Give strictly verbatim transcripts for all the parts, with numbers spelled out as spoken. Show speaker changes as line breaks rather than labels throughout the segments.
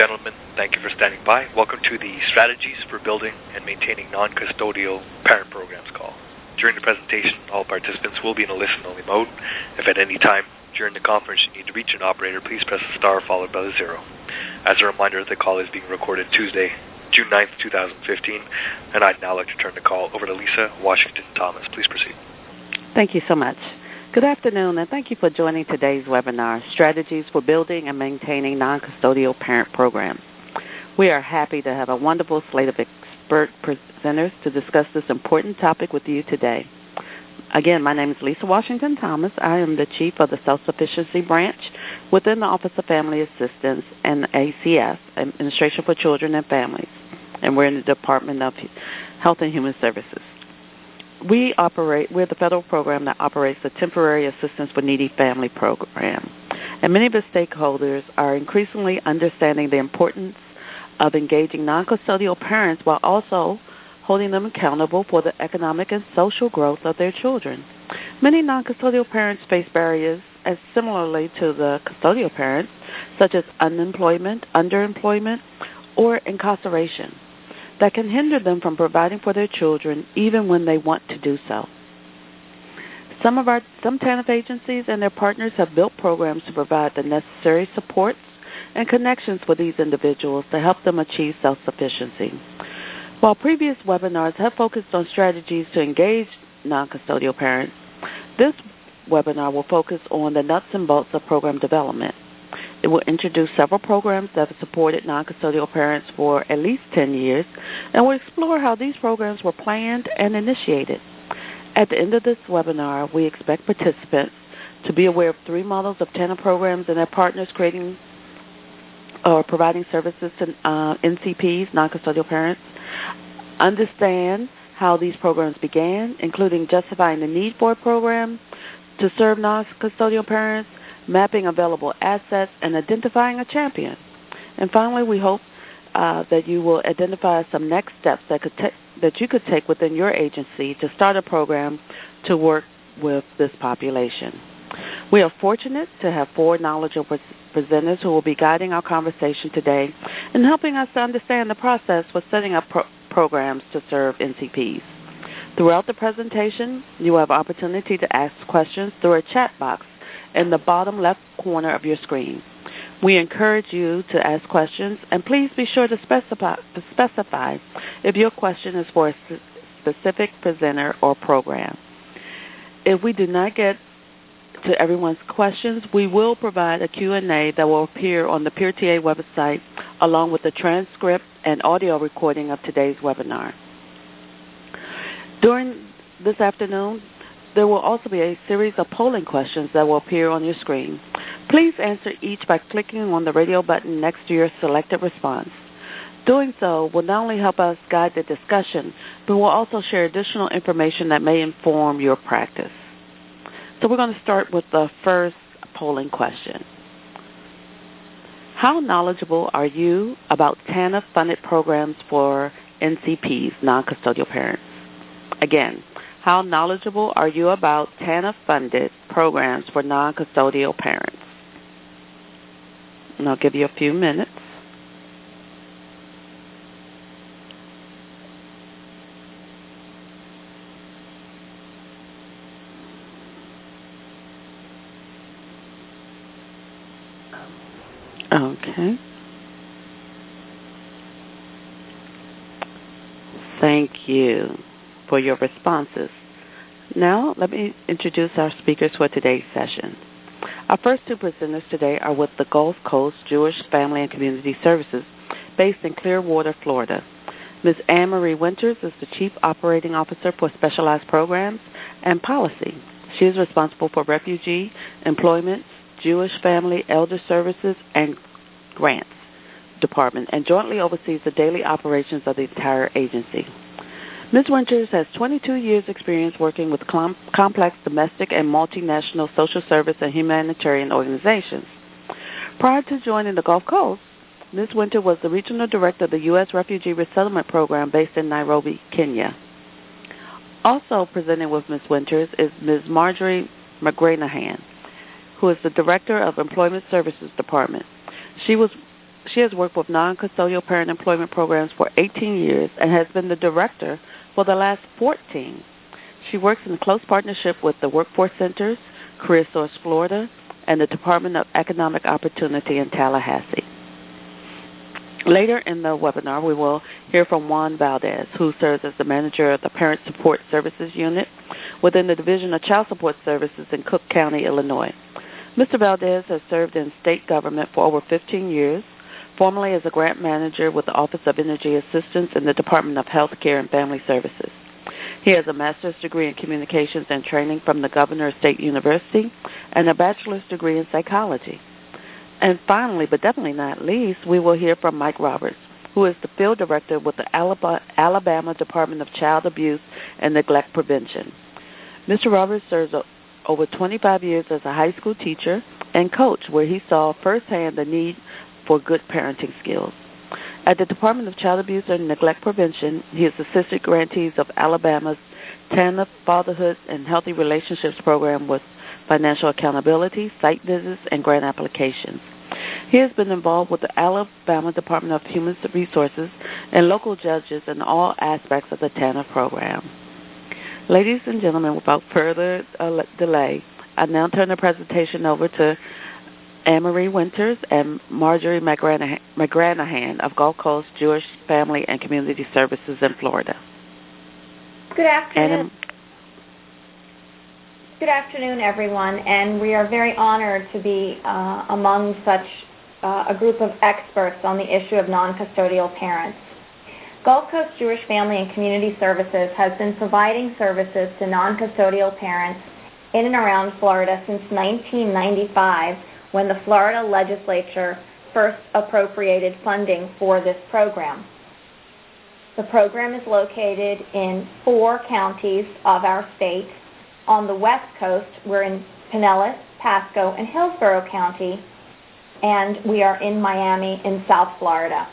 gentlemen, thank you for standing by. Welcome to the Strategies for Building and Maintaining Non-Custodial Parent Programs call. During the presentation, all participants will be in a listen-only mode. If at any time during the conference you need to reach an operator, please press the star followed by the zero. As a reminder, the call is being recorded Tuesday, June ninth, twenty fifteen, and I'd now like to turn the call over to Lisa Washington Thomas. Please proceed.
Thank you so much. Good afternoon, and thank you for joining today's webinar, Strategies for Building and Maintaining Non-Custodial Parent Programs. We are happy to have a wonderful slate of expert presenters to discuss this important topic with you today. Again, my name is Lisa Washington Thomas. I am the Chief of the Self-Sufficiency Branch within the Office of Family Assistance and A C S, Administration for Children and Families, and we're in the Department of Health and Human Services. We operate, we're the federal program that operates the Temporary Assistance for Needy Family Program. And many of the stakeholders are increasingly understanding the importance of engaging non-custodial parents while also holding them accountable for the economic and social growth of their children. Many non-custodial parents face barriers as similarly to the custodial parents, such as unemployment, underemployment, or incarceration, that can hinder them from providing for their children even when they want to do so. Some of our some TANF agencies and their partners have built programs to provide the necessary supports and connections for these individuals to help them achieve self-sufficiency. While previous webinars have focused on strategies to engage non-custodial parents, this webinar will focus on the nuts and bolts of program development. It will introduce several programs that have supported non-custodial parents for at least ten years, and will explore how these programs were planned and initiated. At the end of this webinar, we expect participants to be aware of three models of TANF programs and their partners creating or providing services to uh, N C Ps, non-custodial parents, understand how these programs began, including justifying the need for a program to serve non-custodial parents, mapping available assets, and identifying a champion. And finally, we hope uh, that you will identify some next steps that could ta- that you could take within your agency to start a program to work with this population. We are fortunate to have four knowledgeable presenters who will be guiding our conversation today and helping us to understand the process for setting up pro- programs to serve N C Ps. Throughout the presentation, you will have opportunity to ask questions through a chat box in the bottom left corner of your screen. We encourage you to ask questions, and please be sure to specify, to specify if your question is for a specific presenter or program. If we do not get to everyone's questions, we will provide a Q and A that will appear on the P R T A website along with the transcript and audio recording of today's webinar. During this afternoon, there will also be a series of polling questions that will appear on your screen. Please answer each by clicking on the radio button next to your selected response. Doing so will not only help us guide the discussion, but will also share additional information that may inform your practice. So we're going to start with the first polling question. How knowledgeable are you about TANF-funded programs for N C Ps, non-custodial parents? Again, how knowledgeable are you about TANF-funded programs for non-custodial parents? And I'll give you a few minutes. Okay. Thank you for your responses. Now, let me introduce our speakers for today's session. Our first two presenters today are with the Gulf Coast Jewish Family and Community Services, based in Clearwater, Florida. Miz Anne Marie Winters is the Chief Operating Officer for Specialized Programs and Policy. She is responsible for refugee, employment, Jewish Family, Elder Services, and Grants Department, and jointly oversees the daily operations of the entire agency. Miz Winters has twenty-two years' experience working with com- complex domestic and multinational social service and humanitarian organizations. Prior to joining the Gulf Coast, Miz Winter was the Regional Director of the U S Refugee Resettlement Program based in Nairobi, Kenya. Also presenting with Miz Winters is Miz Marjorie McGranahan, who is the Director of Employment Services Department. She was she has worked with non-custodial parent employment programs for eighteen years and has been the director for the last fourteen. She works in close partnership with the Workforce Centers, Career Source Florida, and the Department of Economic Opportunity in Tallahassee. Later in the webinar, we will hear from Juan Valdez, who serves as the manager of the Parent Support Services Unit within the Division of Child Support Services in Cook County, Illinois. Mister Valdez has served in state government for over fifteen years, formerly as a grant manager with the Office of Energy Assistance in the Department of Health Care and Family Services. He has a master's degree in communications and training from the Governor State University and a bachelor's degree in psychology. And finally, but definitely not least, we will hear from Mike Roberts, who is the field director with the Alabama Department of Child Abuse and Neglect Prevention. Mister Roberts serves over twenty-five years as a high school teacher and coach, where he saw firsthand the need for good parenting skills. At the Department of Child Abuse and Neglect Prevention, he has assisted grantees of Alabama's TANF Fatherhood and Healthy Relationships Program with financial accountability, site visits, and grant applications. He has been involved with the Alabama Department of Human Resources and local judges in all aspects of the TANF program. Ladies and gentlemen, without further uh, delay, I now turn the presentation over to Anne-Marie Winters and Marjorie McGranahan, McGranahan of Gulf Coast Jewish Family and Community Services in Florida.
Good afternoon.
And,
Good afternoon, everyone, and we are very honored to be uh, among such uh, a group of experts on the issue of non-custodial parents. Gulf Coast Jewish Family and Community Services has been providing services to non-custodial parents in and around Florida since nineteen ninety-five, when the Florida legislature first appropriated funding for this program. The program is located in four counties of our state. On the west coast, we're in Pinellas, Pasco, and Hillsborough County, and we are in Miami in South Florida.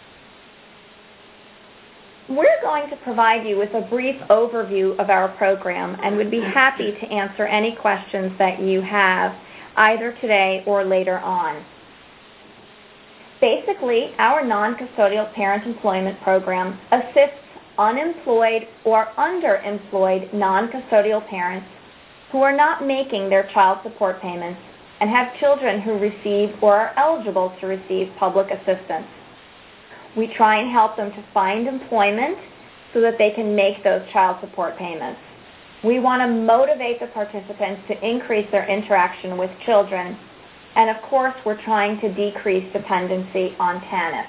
We're going to provide you with a brief overview of our program and would be happy to answer any questions that you have either today or later on. Basically, our non-custodial parent employment program assists unemployed or underemployed non-custodial parents who are not making their child support payments and have children who receive or are eligible to receive public assistance. We try and help them to find employment so that they can make those child support payments. We want to motivate the participants to increase their interaction with children, and of course, we're trying to decrease dependency on TANF.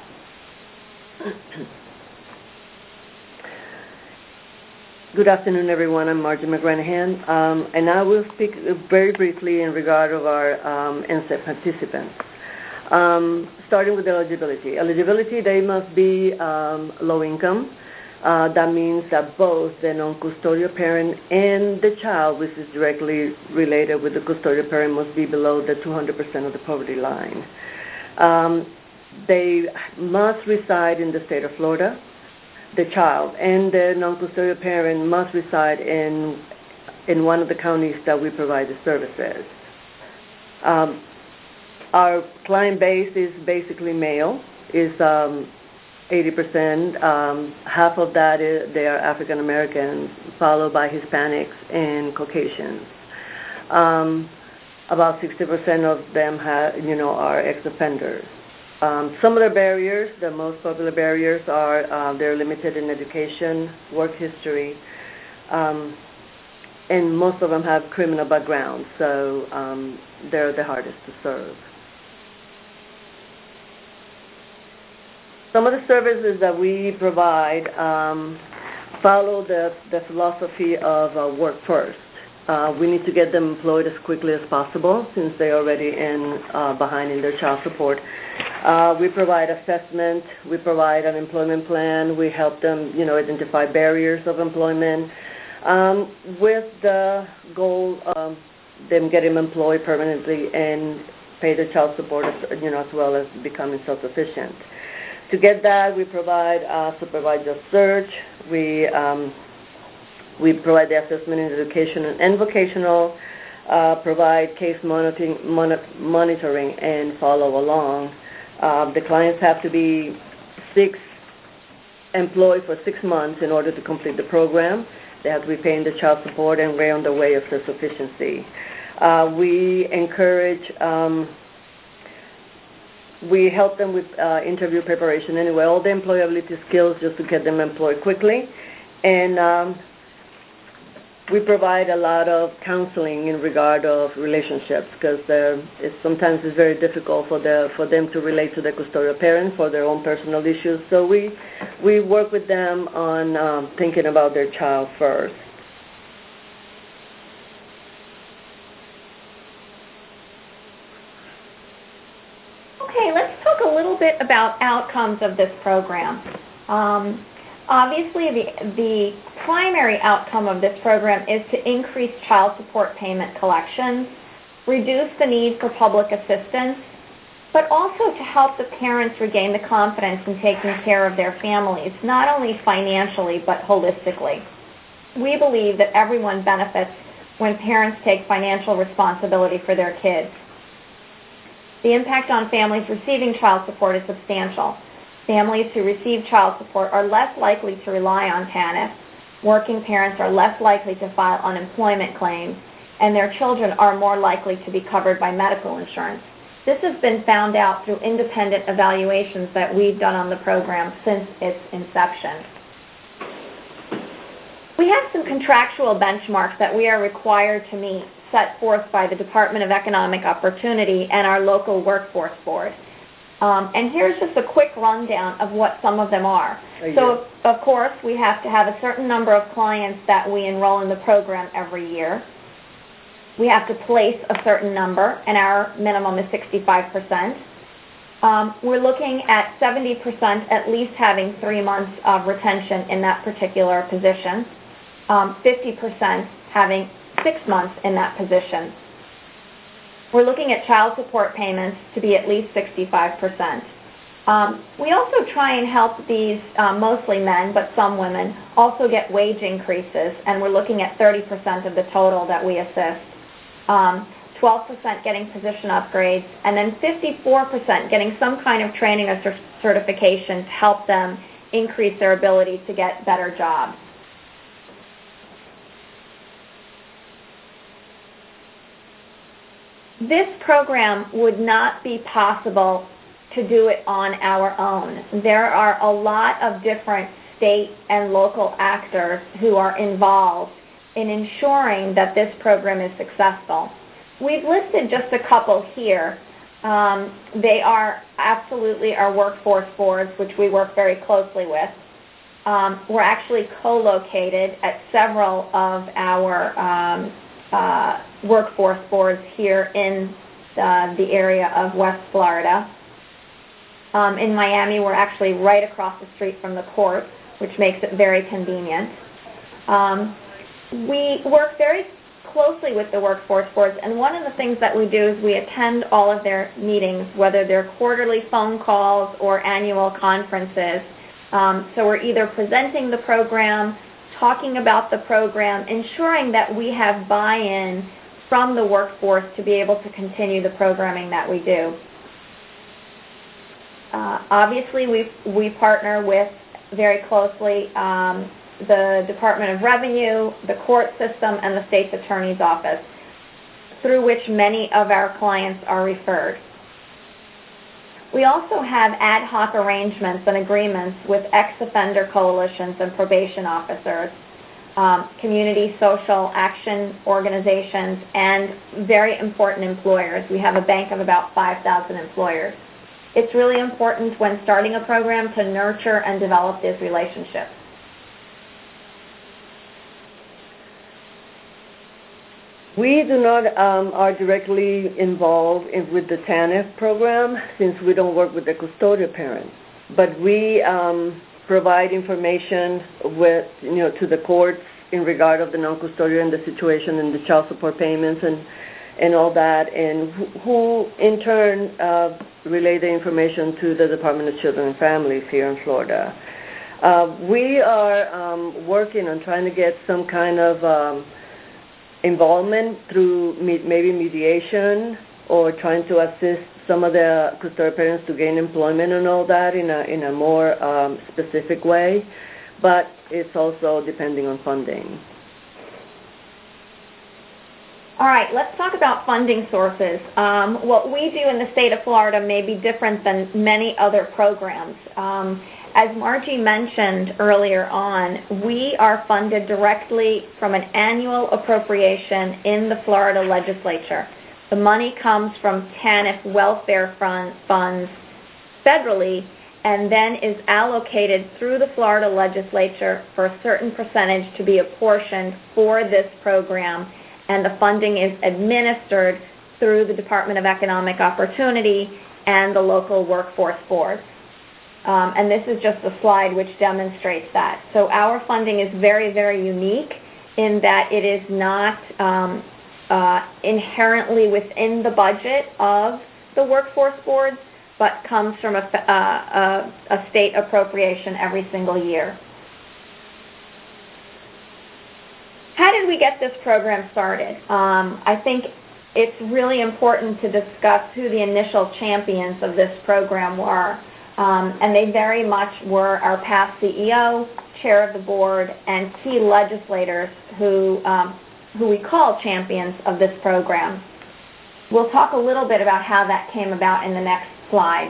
Good afternoon, everyone. I'm Marjorie McGranahan, um, and I will speak very briefly in regard of our um, N S E P participants. Um, starting with eligibility. Eligibility, they must be um, low income. Uh, that means that both the non-custodial parent and the child, which is directly related with the custodial parent, must be below the two hundred percent of the poverty line. Um, they must reside in the state of Florida. The child and the non-custodial parent must reside in in one of the counties that we provide the services. Um, our client base is basically male, is um, eighty percent. Um, half of that is, they are African Americans, followed by Hispanics and Caucasians. Um, about sixty percent of them have, you know, are ex-offenders. Um, some of the barriers, the most popular barriers are uh, they're limited in education, work history, um, and most of them have criminal backgrounds, so um, they're the hardest to serve. Some of the services that we provide um, follow the, the philosophy of uh, work first. Uh, we need to get them employed as quickly as possible since they're already in uh, behind in their child support. Uh, we provide assessment. We provide an employment plan. We help them, you know, identify barriers of employment um, with the goal of them getting employed permanently and pay their child support, as, you know, as well as becoming self-sufficient. To get that, we provide uh, supervisor search. We um, we provide the assessment in education and vocational, uh, provide case monitoring, mon- monitoring and follow along. Uh, the clients have to be six employed for six months in order to complete the program. They have to be paying the child support and we're on the way of self-sufficiency. Uh, we encourage, um, we help them with uh, interview preparation anyway, all the employability skills just to get them employed quickly. And um, we provide a lot of counseling in regard of relationships because it's, sometimes it's very difficult for the for them to relate to their custodial parent for their own personal issues. So we we work with them on um, thinking about their child first.
Okay, let's talk a little bit about outcomes of this program. Um, Obviously, the, the primary outcome of this program is to increase child support payment collections, reduce the need for public assistance, but also to help the parents regain the confidence in taking care of their families, not only financially but holistically. We believe that everyone benefits when parents take financial responsibility for their kids. The impact on families receiving child support is substantial. Families who receive child support are less likely to rely on TANF, working parents are less likely to file unemployment claims, and their children are more likely to be covered by medical insurance. This has been found out through independent evaluations that we've done on the program since its inception. We have some contractual benchmarks that we are required to meet, set forth by the Department of Economic Opportunity and our local workforce board. Um, and here's just a quick rundown of what some of them are. So, of course, we have to have a certain number of clients that we enroll in the program every year. We have to place a certain number, and our minimum is sixty-five percent. Um, we're looking at seventy percent at least having three months of retention in that particular position, um, fifty percent having six months in that position. We're looking at child support payments to be at least sixty-five percent. Um, we also try and help these, um, mostly men, but some women, also get wage increases, and we're looking at thirty percent of the total that we assist. Um, twelve percent getting position upgrades, and then fifty-four percent getting some kind of training or certification to help them increase their ability to get better jobs. This program would not be possible to do it on our own. There are a lot of different state and local actors who are involved in ensuring that this program is successful. We've listed just a couple here. Um, they are absolutely our workforce boards, which we work very closely with. Um, we're actually co-located at several of our um, uh, workforce boards here in uh, the area of West Florida. Um, in Miami, we're actually right across the street from the court, which makes it very convenient. Um, we work very closely with the workforce boards, and one of the things that we do is we attend all of their meetings, whether they're quarterly phone calls or annual conferences. Um, so we're either presenting the program, talking about the program, ensuring that we have buy-in from the workforce to be able to continue the programming that we do. Uh, obviously, we we partner with very closely um, the Department of Revenue, the court system, and the state's attorney's office, through which many of our clients are referred. We also have ad hoc arrangements and agreements with ex-offender coalitions and probation officers, um, community social action organizations, and very important employers. We have a bank of about five thousand employers. It's really important when starting a program to nurture and develop these relationships.
We do not um, are directly involved in, with the TANF program since we don't work with the custodial parents, but we um, provide information with, you know, to the courts in regard of the non-custodial and the situation and the child support payments and and all that, and who in turn uh, relay the information to the Department of Children and Families here in Florida. Uh, we are um, working on trying to get some kind of um, involvement through me- maybe mediation or trying to assist some of the custodial parents to gain employment and all that in a, in a more um, specific way, but it's also depending on funding.
All right, let's talk about funding sources. Um, what we do in the state of Florida may be different than many other programs. Um, as Margie mentioned earlier on, we are funded directly from an annual appropriation in the Florida legislature. The money comes from TANF welfare fund, funds federally and then is allocated through the Florida legislature for a certain percentage to be apportioned for this program, and the funding is administered through the Department of Economic Opportunity and the local workforce boards. Um, and this is just a slide which demonstrates that. So our funding is very, very unique in that it is not um, uh, inherently within the budget of the workforce boards, but comes from a, uh, a, a state appropriation every single year. How did we get this program started? Um, I think it's really important to discuss who the initial champions of this program were. Um, and they very much were our past C E O, chair of the board, and key legislators who, um, who we call champions of this program. We'll talk a little bit about how that came about in the next slide.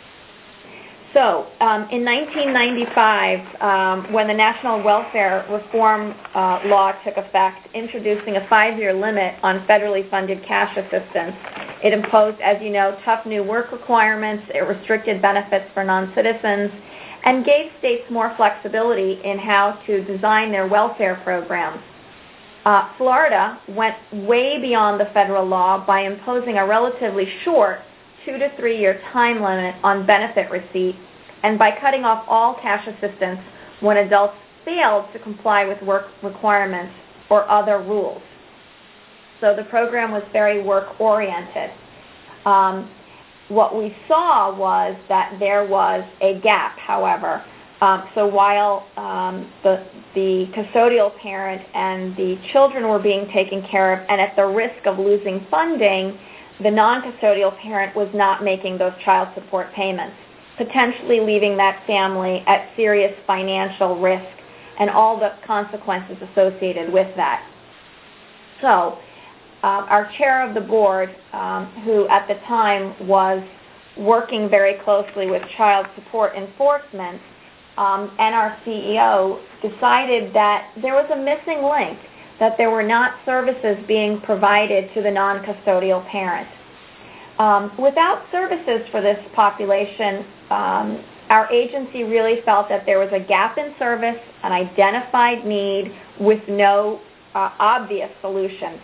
So um, in nineteen ninety-five, um, when the National Welfare Reform uh, Law took effect, introducing a five-year limit on federally funded cash assistance, it imposed, as you know, tough new work requirements, it restricted benefits for non-citizens, and gave states more flexibility in how to design their welfare programs. Uh, Florida went way beyond the federal law by imposing a relatively short two to three year time limit on benefit receipt, and by cutting off all cash assistance when adults failed to comply with work requirements or other rules. So the program was very work-oriented. Um, what we saw was that there was a gap, however. Um, so while um, the, the custodial parent and the children were being taken care of, and at the risk of losing funding, the non-custodial parent was not making those child support payments, potentially leaving that family at serious financial risk and all the consequences associated with that. So uh, our chair of the board, um, who at the time was working very closely with child support enforcement, um, and our C E O decided that there was a missing link, that there were not services being provided to the non-custodial parent. Um, without services for this population, um, our agency really felt that there was a gap in service, an identified need with no uh, obvious solution.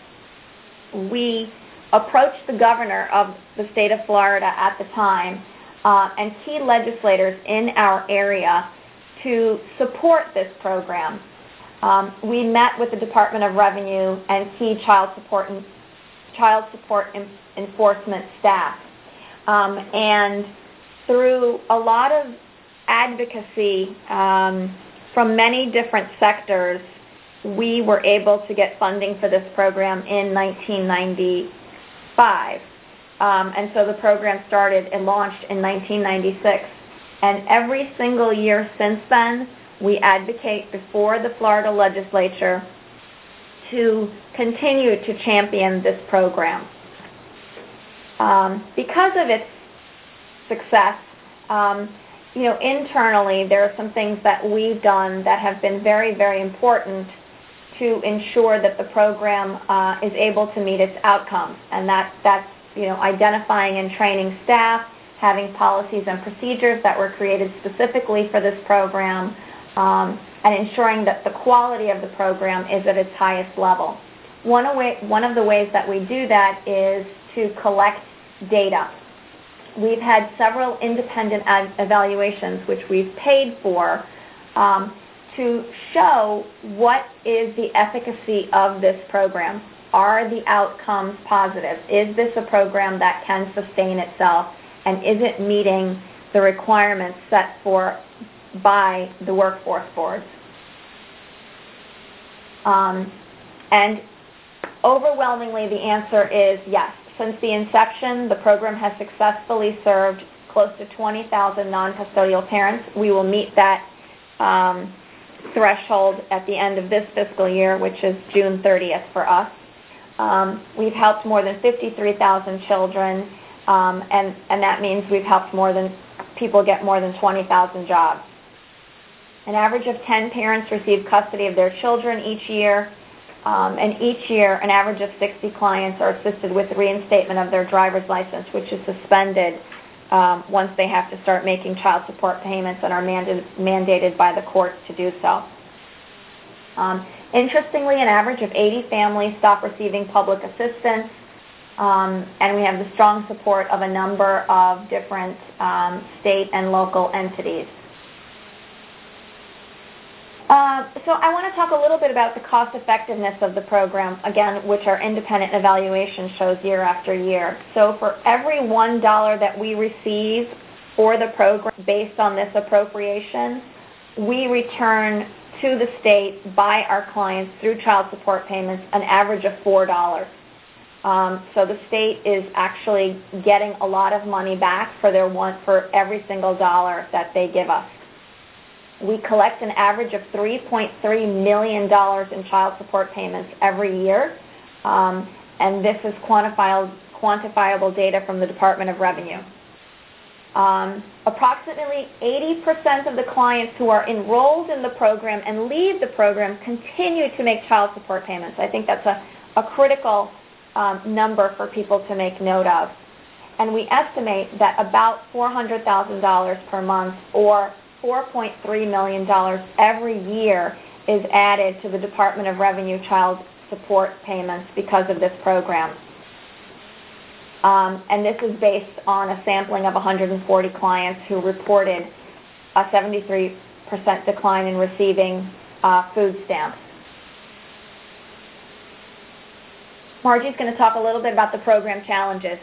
We approached the governor of the state of Florida at the time uh, and key legislators in our area to support this program. Um, we met with the Department of Revenue and key child support and child support en- enforcement staff. Um, and through a lot of advocacy um, from many different sectors, we were able to get funding for this program in nineteen ninety-five. Um, and so the program started and launched in nineteen ninety-six. And every single year since then, we advocate before the Florida legislature to continue to champion this program. Um, because of its success, um, you know, internally there are some things that we've done that have been very, very important to ensure that the program uh, is able to meet its outcomes. And that, that's, you know, identifying and training staff, having policies and procedures that were created specifically for this program, um, and ensuring that the quality of the program is at its highest level. One, away, one of the ways that we do that is to collect data. We've had several independent ad- evaluations, which we've paid for, um, to show what is the efficacy of this program. Are the outcomes positive? Is this a program that can sustain itself? And is it meeting the requirements set for by the workforce boards? Um, and overwhelmingly, the answer is yes. since the inception, the program has successfully served close to twenty thousand non-custodial parents. We will meet that um, threshold at the end of this fiscal year, which is June thirtieth for us. Um, we've helped more than fifty-three thousand children, um, and, and that means we've helped more than people get more than twenty thousand jobs. An average of ten parents receive custody of their children each year, um, and each year an average of sixty clients are assisted with reinstatement of their driver's license, which is suspended um, once they have to start making child support payments and are mandated, mandated by the courts to do so. Um, interestingly, an average of eighty families stop receiving public assistance, um, and we have the strong support of a number of different um, state and local entities. Uh, so I want to talk a little bit about the cost effectiveness of the program, again, which our independent evaluation shows year after year. So for every one dollar that we receive for the program based on this appropriation, we return to the state by our clients through child support payments an average of four dollars. Um, so the state is actually getting a lot of money back for their one, for every single dollar that they give us. We collect an average of three point three million dollars in child support payments every year, um, and this is quantifiable, quantifiable data from the Department of Revenue. Um, approximately eighty percent of the clients who are enrolled in the program and leave the program continue to make child support payments. I think that's a, a critical um, number for people to make note of. And we estimate that about four hundred thousand dollars per month, or four point three million dollars every year, is added to the Department of Revenue child support payments because of this program. Um, and this is based on a sampling of one hundred forty clients who reported a seventy-three percent decline in receiving uh, food stamps. Margie's going to talk a little bit about the program challenges.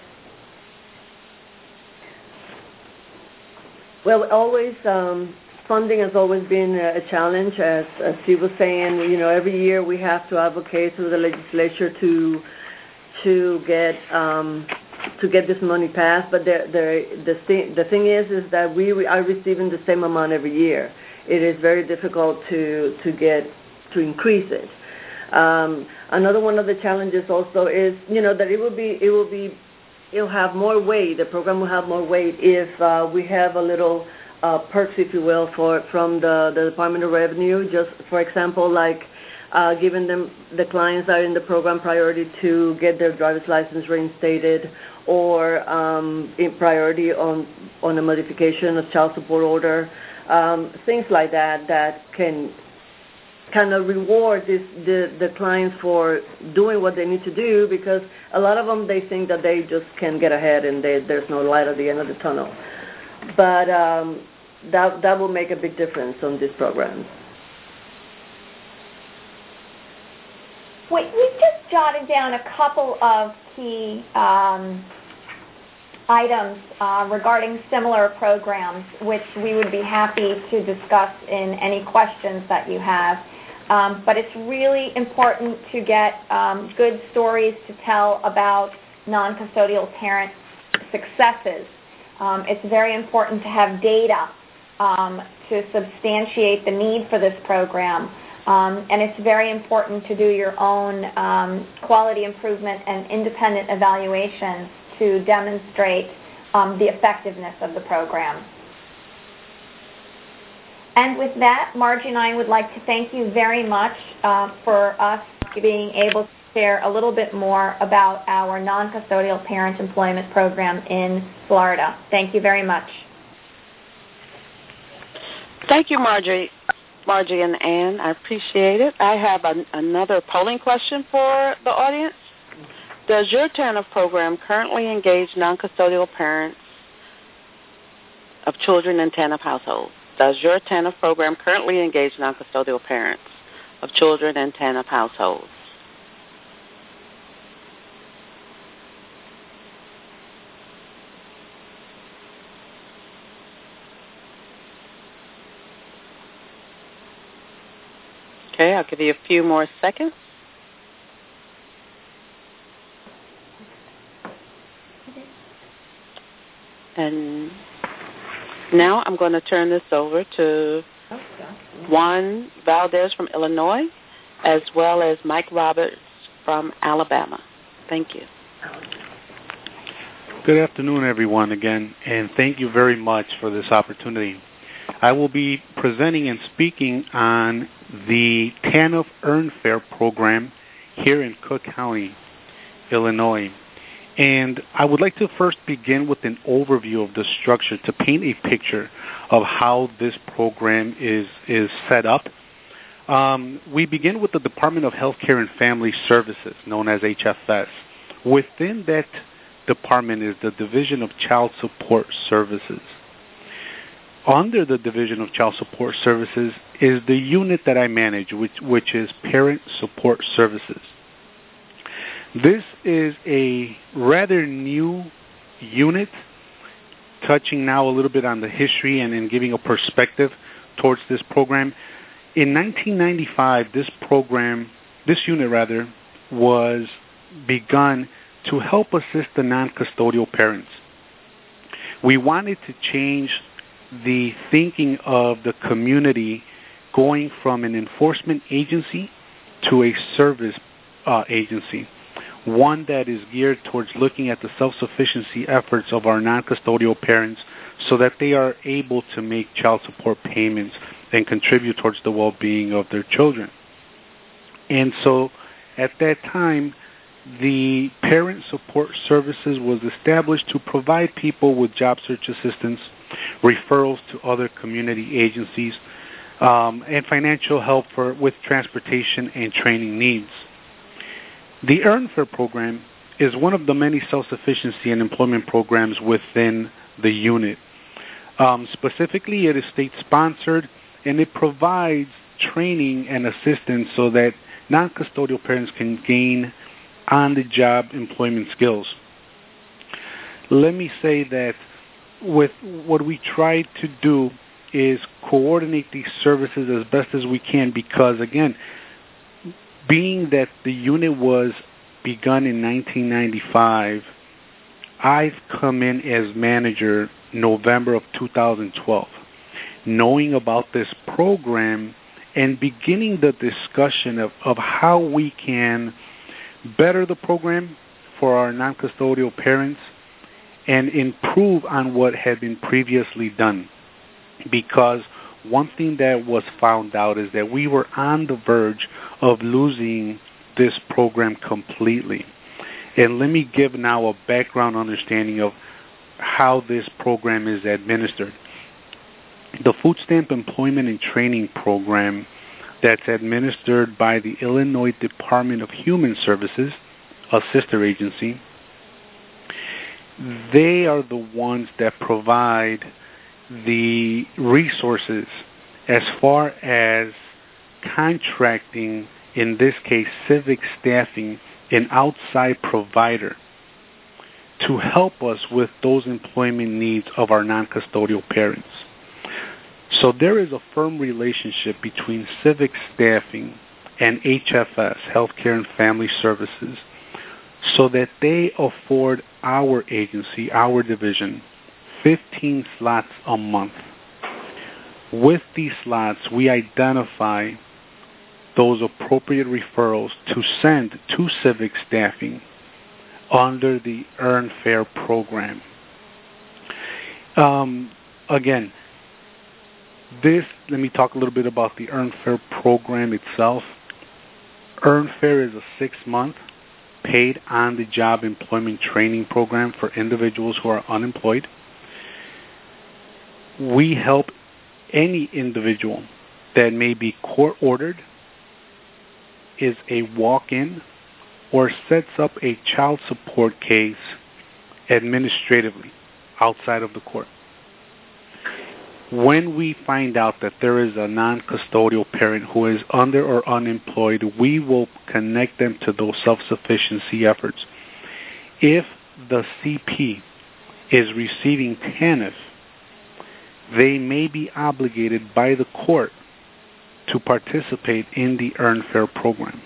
Well, always um, funding has always been a challenge. As, as she was saying, you know, every year we have to advocate to the legislature to to get um, to get this money passed. But the the the thing, the thing is, is that we are receiving the same amount every year. It is very difficult to to get to increase it. Um, another one of the challenges also is, you know, that it will be it will be it'll have more weight. The program will have more weight if uh, we have a little uh, perks, if you will, for from the, the Department of Revenue. Just for example, like uh, giving them the clients that are in the program priority to get their driver's license reinstated, or um, in priority on on a modification of child support order, um, things like that that can kind of reward this, the, the clients for doing what they need to do, because a lot of them, they think that they just can get ahead and they, there's no light at the end of the tunnel. But um, that, that will make a big difference on this program.
We, we just jotted down a couple of key um, items uh, regarding similar programs, which we would be happy to discuss in any questions that you have. Um, but it's really important to get um, good stories to tell about non-custodial parent successes. Um, it's very important to have data um, to substantiate the need for this program. Um, and it's very important to do your own um, quality improvement and independent evaluations to demonstrate um, the effectiveness of the program. And with that, Margie and I would like to thank you very much uh, for us being able to share a little bit more about our non-custodial parent employment program in Florida. Thank you very much.
Thank you, Margie, Margie and Ann. I appreciate it. I have an, another polling question for the audience. Does your TANF program currently engage non-custodial parents of children in TANF households? Does your TANF program currently engage non-custodial parents of children in TANF households? Okay, I'll give you a few more seconds. And now I'm going to turn this over to Juan Valdez from Illinois, as well as Mike Roberts from Alabama. Thank you.
Good afternoon, everyone, again, and thank you very much for this opportunity. I will be presenting and speaking on the TANF Earn Fair program here in Cook County, Illinois. And I would like to first begin with an overview of the structure to paint a picture of how this program is, is set up. Um, we begin with the Department of Healthcare and Family Services, known as H F S. Within that department is the Division of Child Support Services. Under the Division of Child Support Services is the unit that I manage, which, which is Parent Support Services. This is a rather new unit, touching now a little bit on the history and, and giving a perspective towards this program. In nineteen ninety-five, this program, this unit rather, was begun to help assist the non-custodial parents. We wanted to change the thinking of the community, going from an enforcement agency to a service uh, agency, one that is geared towards looking at the self-sufficiency efforts of our non-custodial parents so that they are able to make child support payments and contribute towards the well-being of their children. And so at that time, the Parent Support Services was established to provide people with job search assistance, referrals to other community agencies, um, and financial help for with transportation and training needs. The Earn Fair program is one of the many self-sufficiency and employment programs within the unit. Um, specifically, it is state-sponsored, and it provides training and assistance so that non-custodial parents can gain on-the-job employment skills. Let me say that with what we try to do is coordinate these services as best as we can because, again, being that the unit was begun in nineteen ninety-five, I've come in as manager November of two thousand twelve. Knowing about this program and beginning the discussion of, of how we can better the program for our non-custodial parents and improve on what had been previously done. Because one thing that was found out is that we were on the verge of losing this program completely. And let me give now a background understanding of how this program is administered. The Food Stamp Employment and Training Program that's administered by the Illinois Department of Human Services, a sister agency, they are the ones that provide the resources as far as contracting, in this case, civic staffing, an outside provider to help us with those employment needs of our non-custodial parents. So there is a firm relationship between civic staffing and H F S, Healthcare and Family Services, so that they afford our agency, our division, fifteen slots a month. With these slots, we identify those appropriate referrals to send to civic staffing under the Earn Fair program. Um, again, this, let me talk a little bit about the Earn Fair program itself. Earn Fair is a six-month paid on-the-job employment training program for individuals who are unemployed. We help any individual that may be court-ordered, is a walk-in, or sets up a child support case administratively outside of the court. When we find out that there is a non-custodial parent who is under or unemployed, we will connect them to those self-sufficiency efforts. If the C P is receiving TANF, they may be obligated by the court to participate in the Earn Fair program.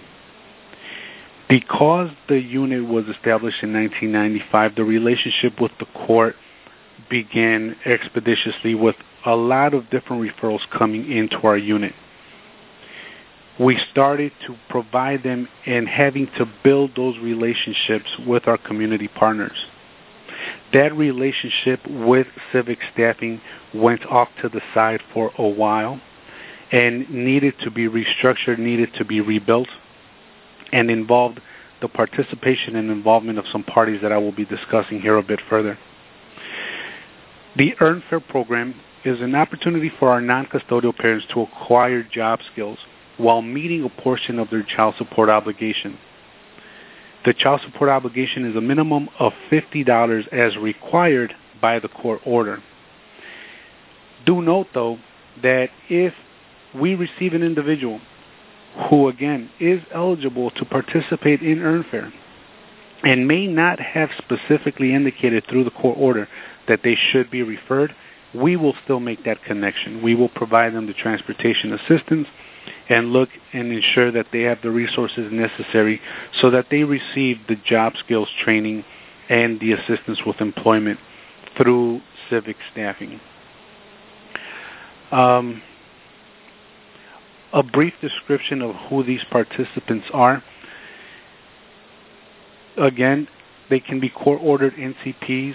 Because the unit was established in nineteen ninety-five, the relationship with the court began expeditiously with a lot of different referrals coming into our unit. We started to provide them and having to build those relationships with our community partners. That relationship with civic staffing went off to the side for a while and needed to be restructured, needed to be rebuilt, and involved the participation and involvement of some parties that I will be discussing here a bit further. The Earn Fair program is an opportunity for our non-custodial parents to acquire job skills while meeting a portion of their child support obligation. The child support obligation is a minimum of fifty dollars as required by the court order. Do note, though, that if we receive an individual who, again, is eligible to participate in Earn Fair and may not have specifically indicated through the court order that they should be referred, we will still make that connection. We will provide them the transportation assistance and look and ensure that they have the resources necessary so that they receive the job skills training and the assistance with employment through civic staffing. Um, a brief description of who these participants are. Again, they can be court-ordered N C Ps.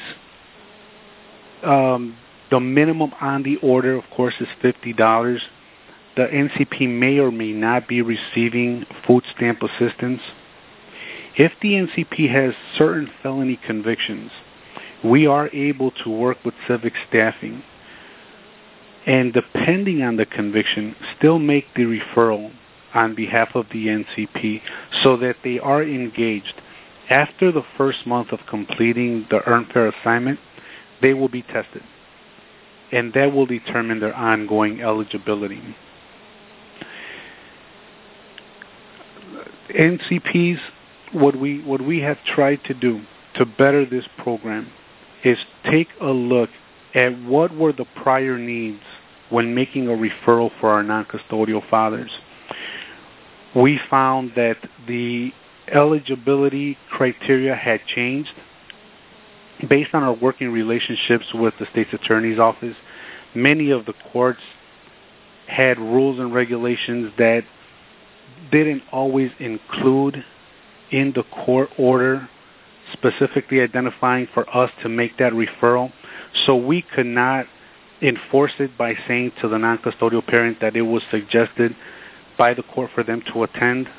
Um, the minimum on the order, of course, is fifty dollars. The N C P may or may not be receiving food stamp assistance. If the N C P has certain felony convictions, we are able to work with civic staffing and, depending on the conviction, still make the referral on behalf of the N C P so that they are engaged. After the first month of completing the Earn Fair assignment, they will be tested, and that will determine their ongoing eligibility. N C Ps, what we what we have tried to do to better this program is take a look at what were the prior needs when making a referral for our non-custodial fathers. We found that the eligibility criteria had changed based on our working relationships with the state's attorney's office. Many of the courts had rules and regulations that didn't always include in the court order specifically identifying for us to make that referral. So we could not enforce it by saying to the non-custodial parent that it was suggested by the court for them to attend.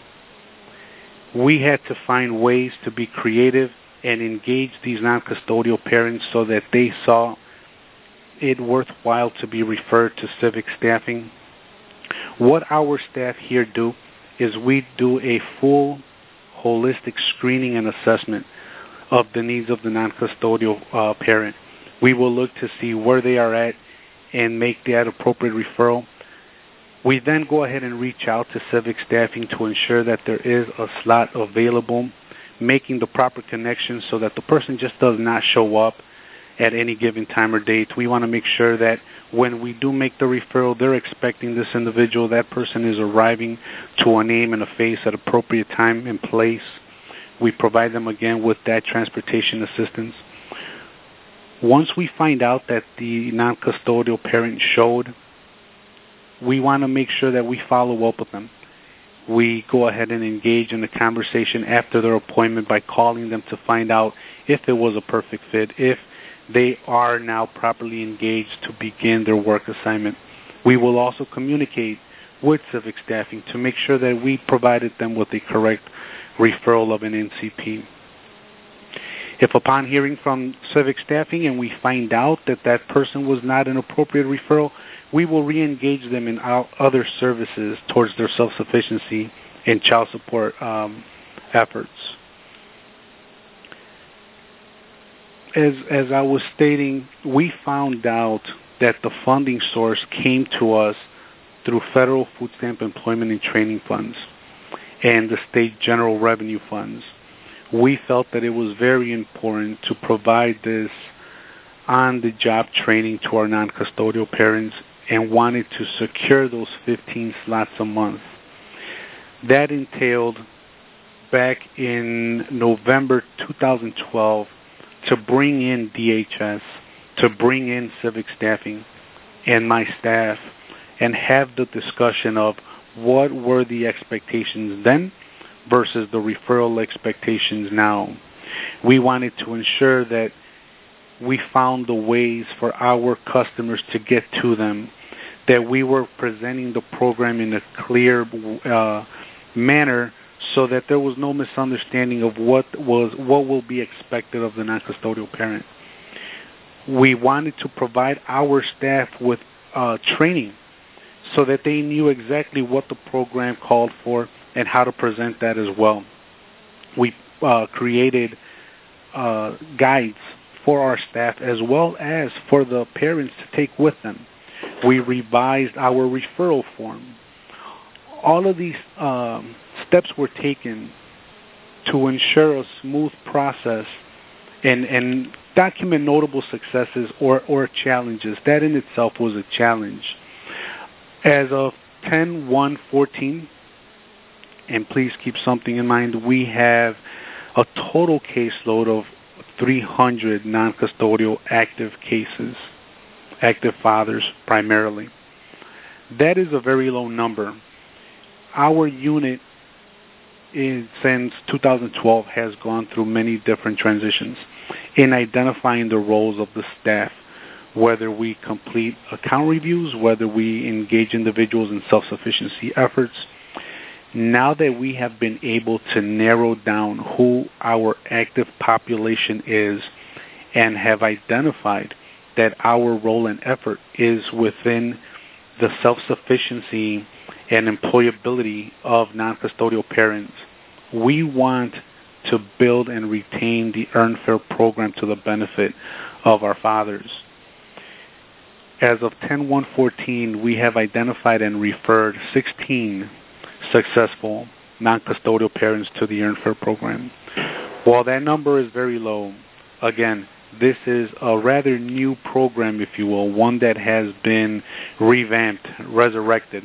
We had to find ways to be creative and engage these non-custodial parents so that they saw it worthwhile to be referred to civic staffing. What our staff here do is we do a full holistic screening and assessment of the needs of the non-custodial uh, parent. We will look to see where they are at and make that appropriate referral. We then go ahead and reach out to civic staffing to ensure that there is a slot available, making the proper connections so that the person just does not show up at any given time or date. We want to make sure that when we do make the referral, they're expecting this individual, that person is arriving to a name and a face at appropriate time and place. We provide them again with that transportation assistance. Once we find out that the non-custodial parent showed, we want to make sure that we follow up with them. We go ahead and engage in a conversation after their appointment by calling them to find out if it was a perfect fit, if they are now properly engaged to begin their work assignment. We will also communicate with civic staffing to make sure that we provided them with the correct referral of an N C P. If upon hearing from civic staffing and we find out that that person was not an appropriate referral, we will re-engage them in our other services towards their self-sufficiency and child support um, efforts. As, as I was stating, we found out that the funding source came to us through federal food stamp employment and training funds and the state general revenue funds. We felt that it was very important to provide this on-the-job training to our non-custodial parents and wanted to secure those fifteen slots a month. That entailed, back in November two thousand twelve, to bring in D H S to bring in civic staffing and my staff and have the discussion of what were the expectations then versus the referral expectations now. We wanted to ensure that we found the ways for our customers to get to them, that we were presenting the program in a clear uh, manner so that there was no misunderstanding of what was what will be expected of the non-custodial parent. We wanted to provide our staff with uh, training so that they knew exactly what the program called for and how to present that as well. We uh, created uh, guides for our staff as well as for the parents to take with them. We revised our referral form. All of these um, steps were taken to ensure a smooth process and, and document notable successes or, or challenges. That in itself was a challenge. As of ten one fourteen, and please keep something in mind, we have a total caseload of three hundred non-custodial active cases, active fathers primarily. That is a very low number. Our unit is, since two thousand twelve has gone through many different transitions in identifying the roles of the staff, whether we complete account reviews, whether we engage individuals in self-sufficiency efforts. Now that we have been able to narrow down who our active population is and have identified that our role and effort is within the self-sufficiency and employability of non-custodial parents, we want to build and retain the Earn Fair program to the benefit of our fathers. As of ten one fourteen, we have identified and referred sixteen successful non-custodial parents to the Earn Fair program. While that number is very low, again, this is a rather new program, if you will, one that has been revamped, resurrected.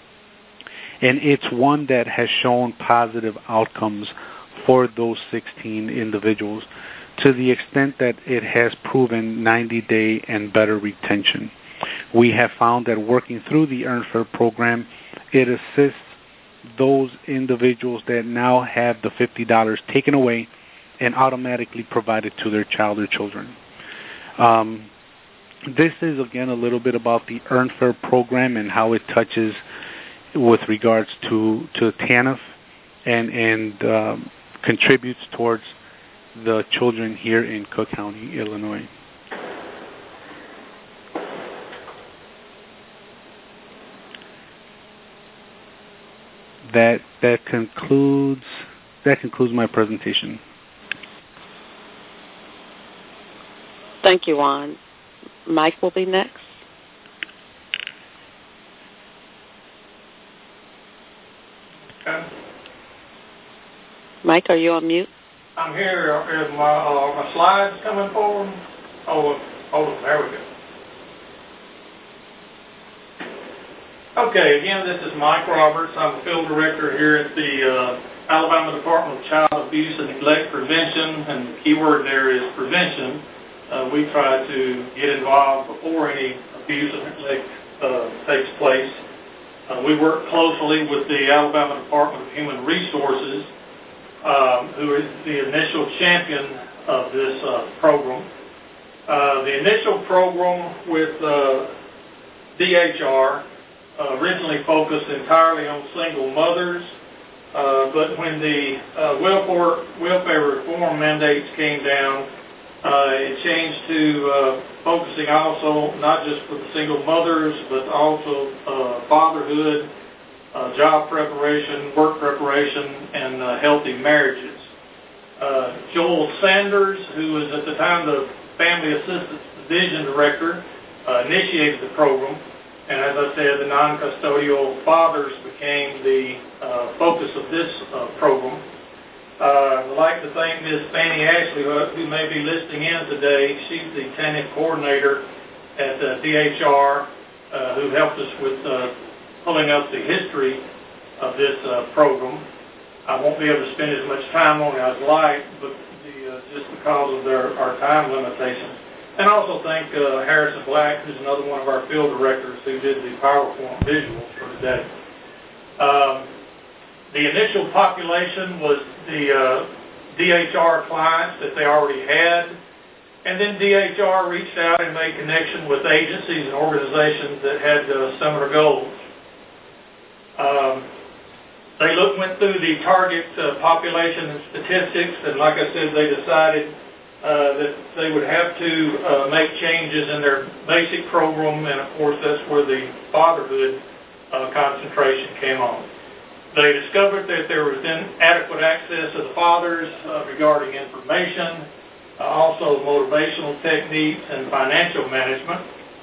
And it's one that has shown positive outcomes for those sixteen individuals to the extent that it has proven ninety-day and better retention. We have found that working through the Earn Fair program, it assists those individuals that now have the fifty dollars taken away and automatically provided to their child or children. Um, this is, again, a little bit about the Earn Fair program and how it touches with regards to, to TANF and, and um, contributes towards the children here in Cook County, Illinois. That that concludes that concludes my presentation.
Thank you, Juan. Mike will be next.
Okay.
Mike, are you on mute?
I'm here. Is my, uh, my slides coming forward? Oh, oh, there we go. Okay, again, this is Mike Roberts. I'm a field director here at the uh, Alabama Department of Child Abuse and Neglect Prevention, and the key word there is prevention. Uh, we try to get involved before any abuse and neglect uh, takes place. Uh, we work closely with the Alabama Department of Human Resources, um, who is the initial champion of this uh, program. Uh, the initial program with uh, D H R Uh, originally focused entirely on single mothers, uh, but when the uh, welfare, welfare reform mandates came down, uh, it changed to uh, focusing also not just for the single mothers, but also uh, fatherhood, uh, job preparation, work preparation, and uh, healthy marriages. Uh, Joel Sanders, who was at the time the Family Assistance Division Director, uh, initiated the program. And as I said, the non-custodial fathers became the uh, focus of this uh, program. Uh, I'd like to thank Miz Fanny Ashley, who, who may be listening in today. She's the TANF coordinator at uh, D H R, uh, who helped us with uh, pulling up the history of this uh, program. I won't be able to spend as much time on it as I'd like, but the, uh, just because of their, our time limitations. And also thank uh, Harrison Black, who's another one of our field directors who did the PowerPoint visuals for today. Um, the initial population was the uh, D H R clients that they already had, and then D H R reached out and made connection with agencies and organizations that had uh, similar goals. Um, they looked, went through the target uh, population and statistics, and like I said, they decided uh, that they would have to uh, make changes in their basic program, and of course that's where the fatherhood uh, concentration came on. They discovered that there was inadequate access to the fathers uh, regarding information, uh, also motivational techniques and financial management.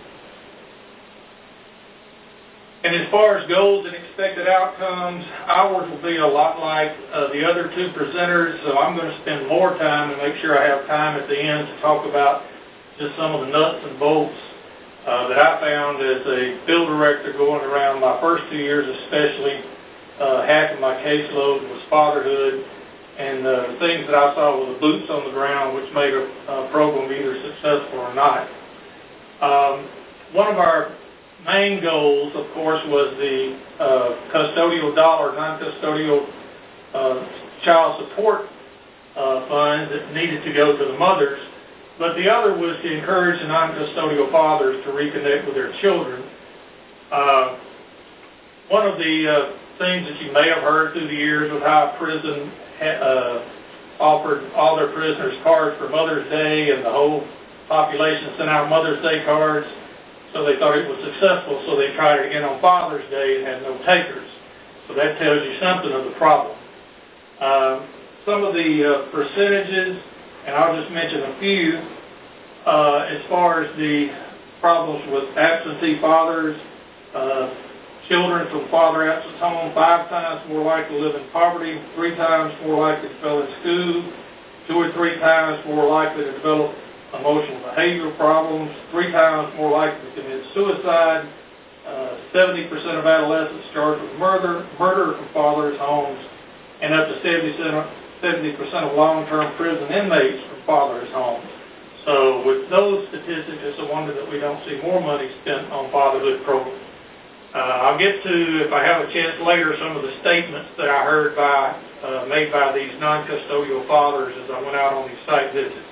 And as far as goals and expected outcomes, ours will be a lot like uh, the other two presenters, so I'm going to spend more time and make sure I have time at the end to talk about just some of the nuts and bolts uh, that I found as a field director going around my first two years especially. Uh, half of my caseload was fatherhood, and uh, things that I saw were the boots on the ground, which made a uh, program either successful or not. Um, one of our main goals, of course, was the uh, custodial dollar, non-custodial uh, child support uh, funds that needed to go to the mothers, but the other was to encourage the non-custodial fathers to reconnect with their children. Uh, one of the uh, things that you may have heard through the years with how a prison uh, offered all their prisoners cards for Mother's Day, and the whole population sent out Mother's Day cards, so they thought it was successful, so they tried it again on Father's Day and had no takers. So that tells you something of the problem. Uh, some of the uh, percentages, and I'll just mention a few, uh, as far as the problems with absentee fathers, uh, children from father absent home, five times more likely to live in poverty, three times more likely to fail in school, two or three times more likely to develop emotional behavioral problems, three times more likely to commit suicide, uh, seventy percent of adolescents charged with murder, murder from fathers' homes, and up to seventy percent of long-term prison inmates from fathers' homes. So with those statistics, it's a wonder that we don't see more money spent on fatherhood programs. Uh, I'll get to, if I have a chance later, some of the statements that I heard by, uh, made by these non-custodial fathers as I went out on these site visits.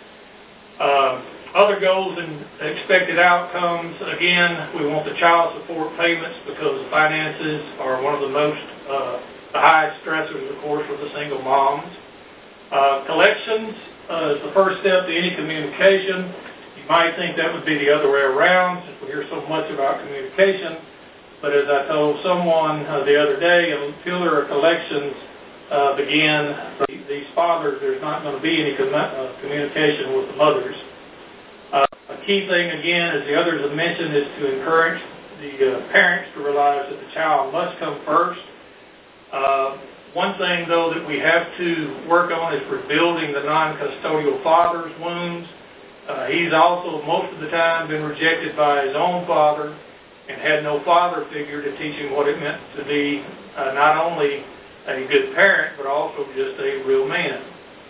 Uh, other goals and expected outcomes, again, we want the child support payments because finances are one of the most, uh, the highest stressors, of course, for the single moms. Uh, collections uh, is the first step to any communication. You might think that would be the other way around since we hear so much about communication. But as I told someone uh, the other day, until there are collections uh, begin, these fathers, there's not going to be any com- uh, communication with the mothers. Uh, a key thing, again, as the others have mentioned, is to encourage the uh, parents to realize that the child must come first. Uh, one thing, though, that we have to work on is rebuilding the non-custodial father's wounds. Uh, he's also, most of the time, been rejected by his own father, and had no father figure to teach him what it meant to be uh, not only a good parent, but also just a real man.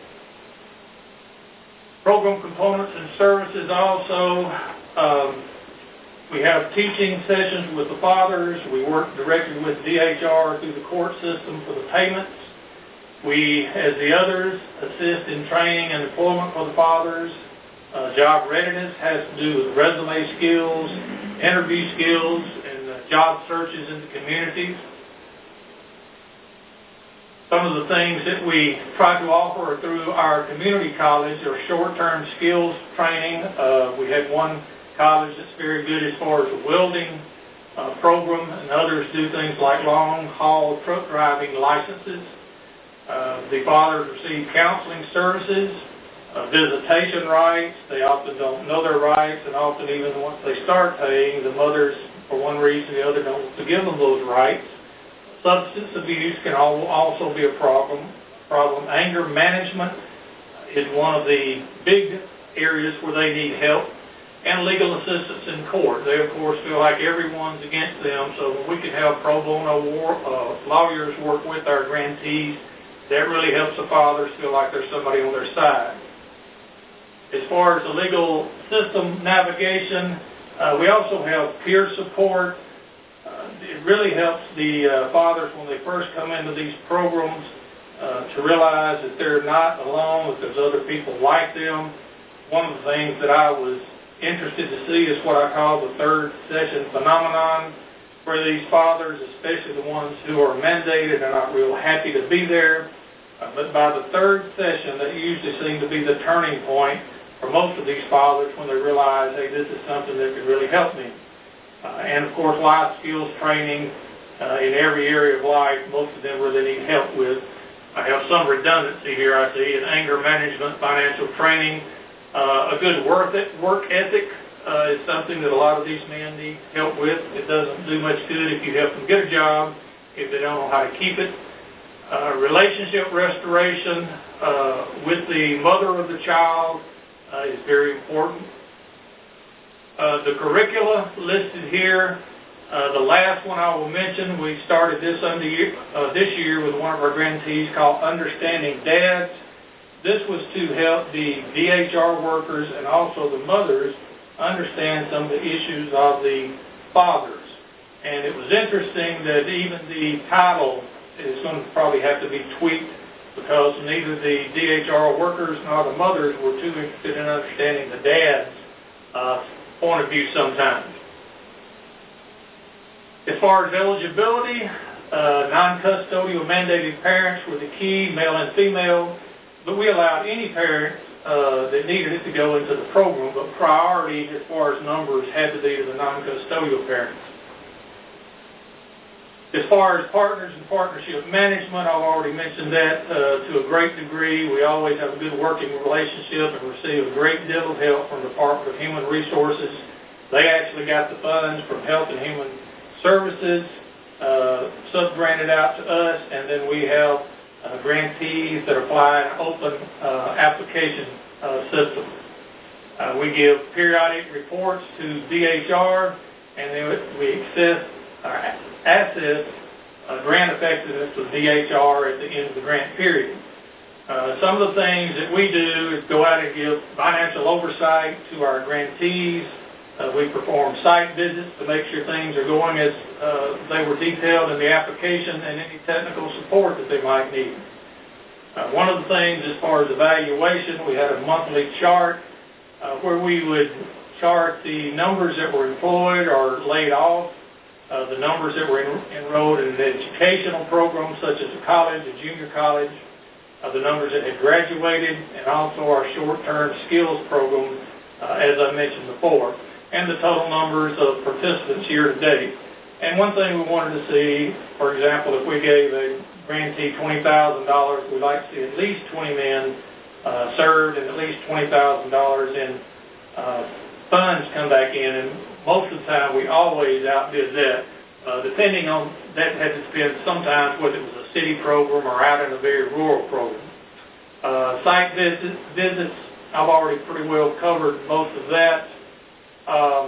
Program components and services also. Um, we have teaching sessions with the fathers. We work directly with D H R through the court system for the payments. We, as the others, assist in training and employment for the fathers. Uh, job readiness has to do with resume skills, interview skills, and uh, job searches in the communities. Some of the things that we try to offer are through our community college or short-term skills training. Uh, we have one college that's very good as far as a welding uh, program, and others do things like long-haul truck driving licenses. Uh, the fathers receive counseling services, Uh, visitation rights. They often don't know their rights, and often even once they start paying, the mothers, for one reason or the other, don't want to give them those rights. Substance abuse can also be a problem. Problem. Anger management is one of the big areas where they need help, and legal assistance in court. They, of course, feel like everyone's against them, so when we can have pro bono war, uh, lawyers work with our grantees, that really helps the fathers feel like there's somebody on their side. As far as the legal system navigation, uh, we also have peer support. Uh, it really helps the uh, fathers when they first come into these programs uh, to realize that they're not alone, that there's other people like them. One of the things that I was interested to see is what I call the third session phenomenon, where these fathers, especially the ones who are mandated, are not real happy to be there. Uh, but by the third session, that usually seems to be the turning point for most of these fathers when they realize, hey, this is something that could really help me. Uh, and, of course, life skills training uh, in every area of life, most of them really need help with. I have some redundancy here, I see, in anger management, financial training. Uh, a good work ethic uh, is something that a lot of these men need help with. It doesn't do much good if you help them get a job, if they don't know how to keep it. Uh, relationship restoration uh, with the mother of the child uh, is very important. Uh, the curricula listed here, uh, the last one I will mention, we started this under year, uh, this year with one of our grantees called Understanding Dads. This was to help the D H R workers and also the mothers understand some of the issues of the fathers. And it was interesting that even the title is going to probably have to be tweaked, because neither the D H R workers nor the mothers were too interested in understanding the dad's uh, point of view sometimes. As far as eligibility, uh, non-custodial mandated parents were the key, male and female, but we allowed any parent uh, that needed it to go into the program, but priority as far as numbers had to be to the non-custodial parents. As far as partners and partnership management, I've already mentioned that uh, to a great degree. We always have a good working relationship and receive a great deal of help from the Department of Human Resources. They actually got the funds from Health and Human Services, uh, sub-granted out to us, and then we have uh, grantees that apply an open uh, application uh, system. Uh, we give periodic reports to D H R, and then we access our assess uh, grant effectiveness with D H R at the end of the grant period. Uh, some of the things that we do is go out and give financial oversight to our grantees. Uh, we perform site visits to make sure things are going as uh, they were detailed in the application, and any technical support that they might need. Uh, one of the things as far as evaluation, we had a monthly chart uh, where we would chart the numbers that were employed or laid off, Uh, the numbers that were en- enrolled in an educational program such as a college, a junior college, uh, the numbers that had graduated, and also our short-term skills program, uh, as I mentioned before, and the total numbers of participants year to date. And one thing we wanted to see, for example, if we gave a grantee twenty thousand dollars, we'd like to see at least twenty men uh, served and at least twenty thousand dollars in uh, funds come back in, and most of the time we always outbid that, uh, depending on, that had to depend sometimes whether it was a city program or out in a very rural program. Uh, site visits, visits, I've already pretty well covered most of that. Um,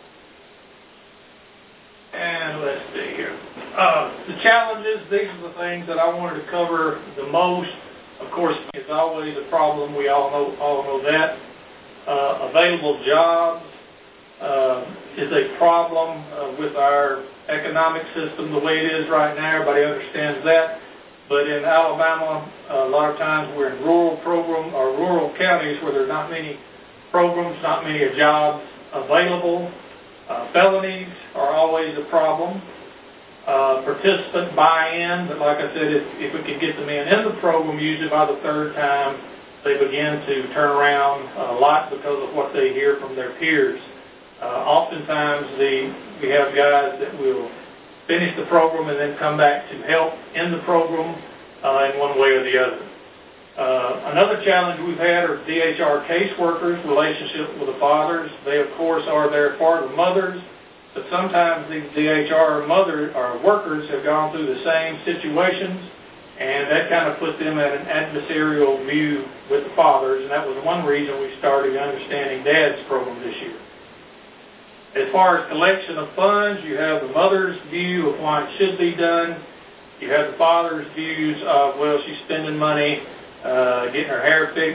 and let's see here. Uh, the challenges, these are the things that I wanted to cover the most. Of course, it's always a problem, we all know, all know that. Uh, available jobs uh, is a problem uh, with our economic system the way it is right now. Everybody understands that. But in Alabama, a lot of times we're in rural program or rural counties where there's not many programs, not many jobs available. Uh, felonies are always a problem. Uh, participant buy-in, but like I said, if, if we can get them in in the program, usually by the third time, they begin to turn around a lot because of what they hear from their peers. Uh, oftentimes, the, we have guys that will finish the program and then come back to help in the program uh, in one way or the other. Uh, another challenge we've had are D H R caseworkers, relationship with the fathers. They, of course, are there for the mothers, but sometimes these D H R mother or workers have gone through the same situations, and that kind of put them at an adversarial view with the fathers, and that was one reason we started the Understanding Dads program this year. As far as collection of funds, you have the mother's view of why it should be done. You have the father's views of, well, she's spending money, uh, getting her hair fixed,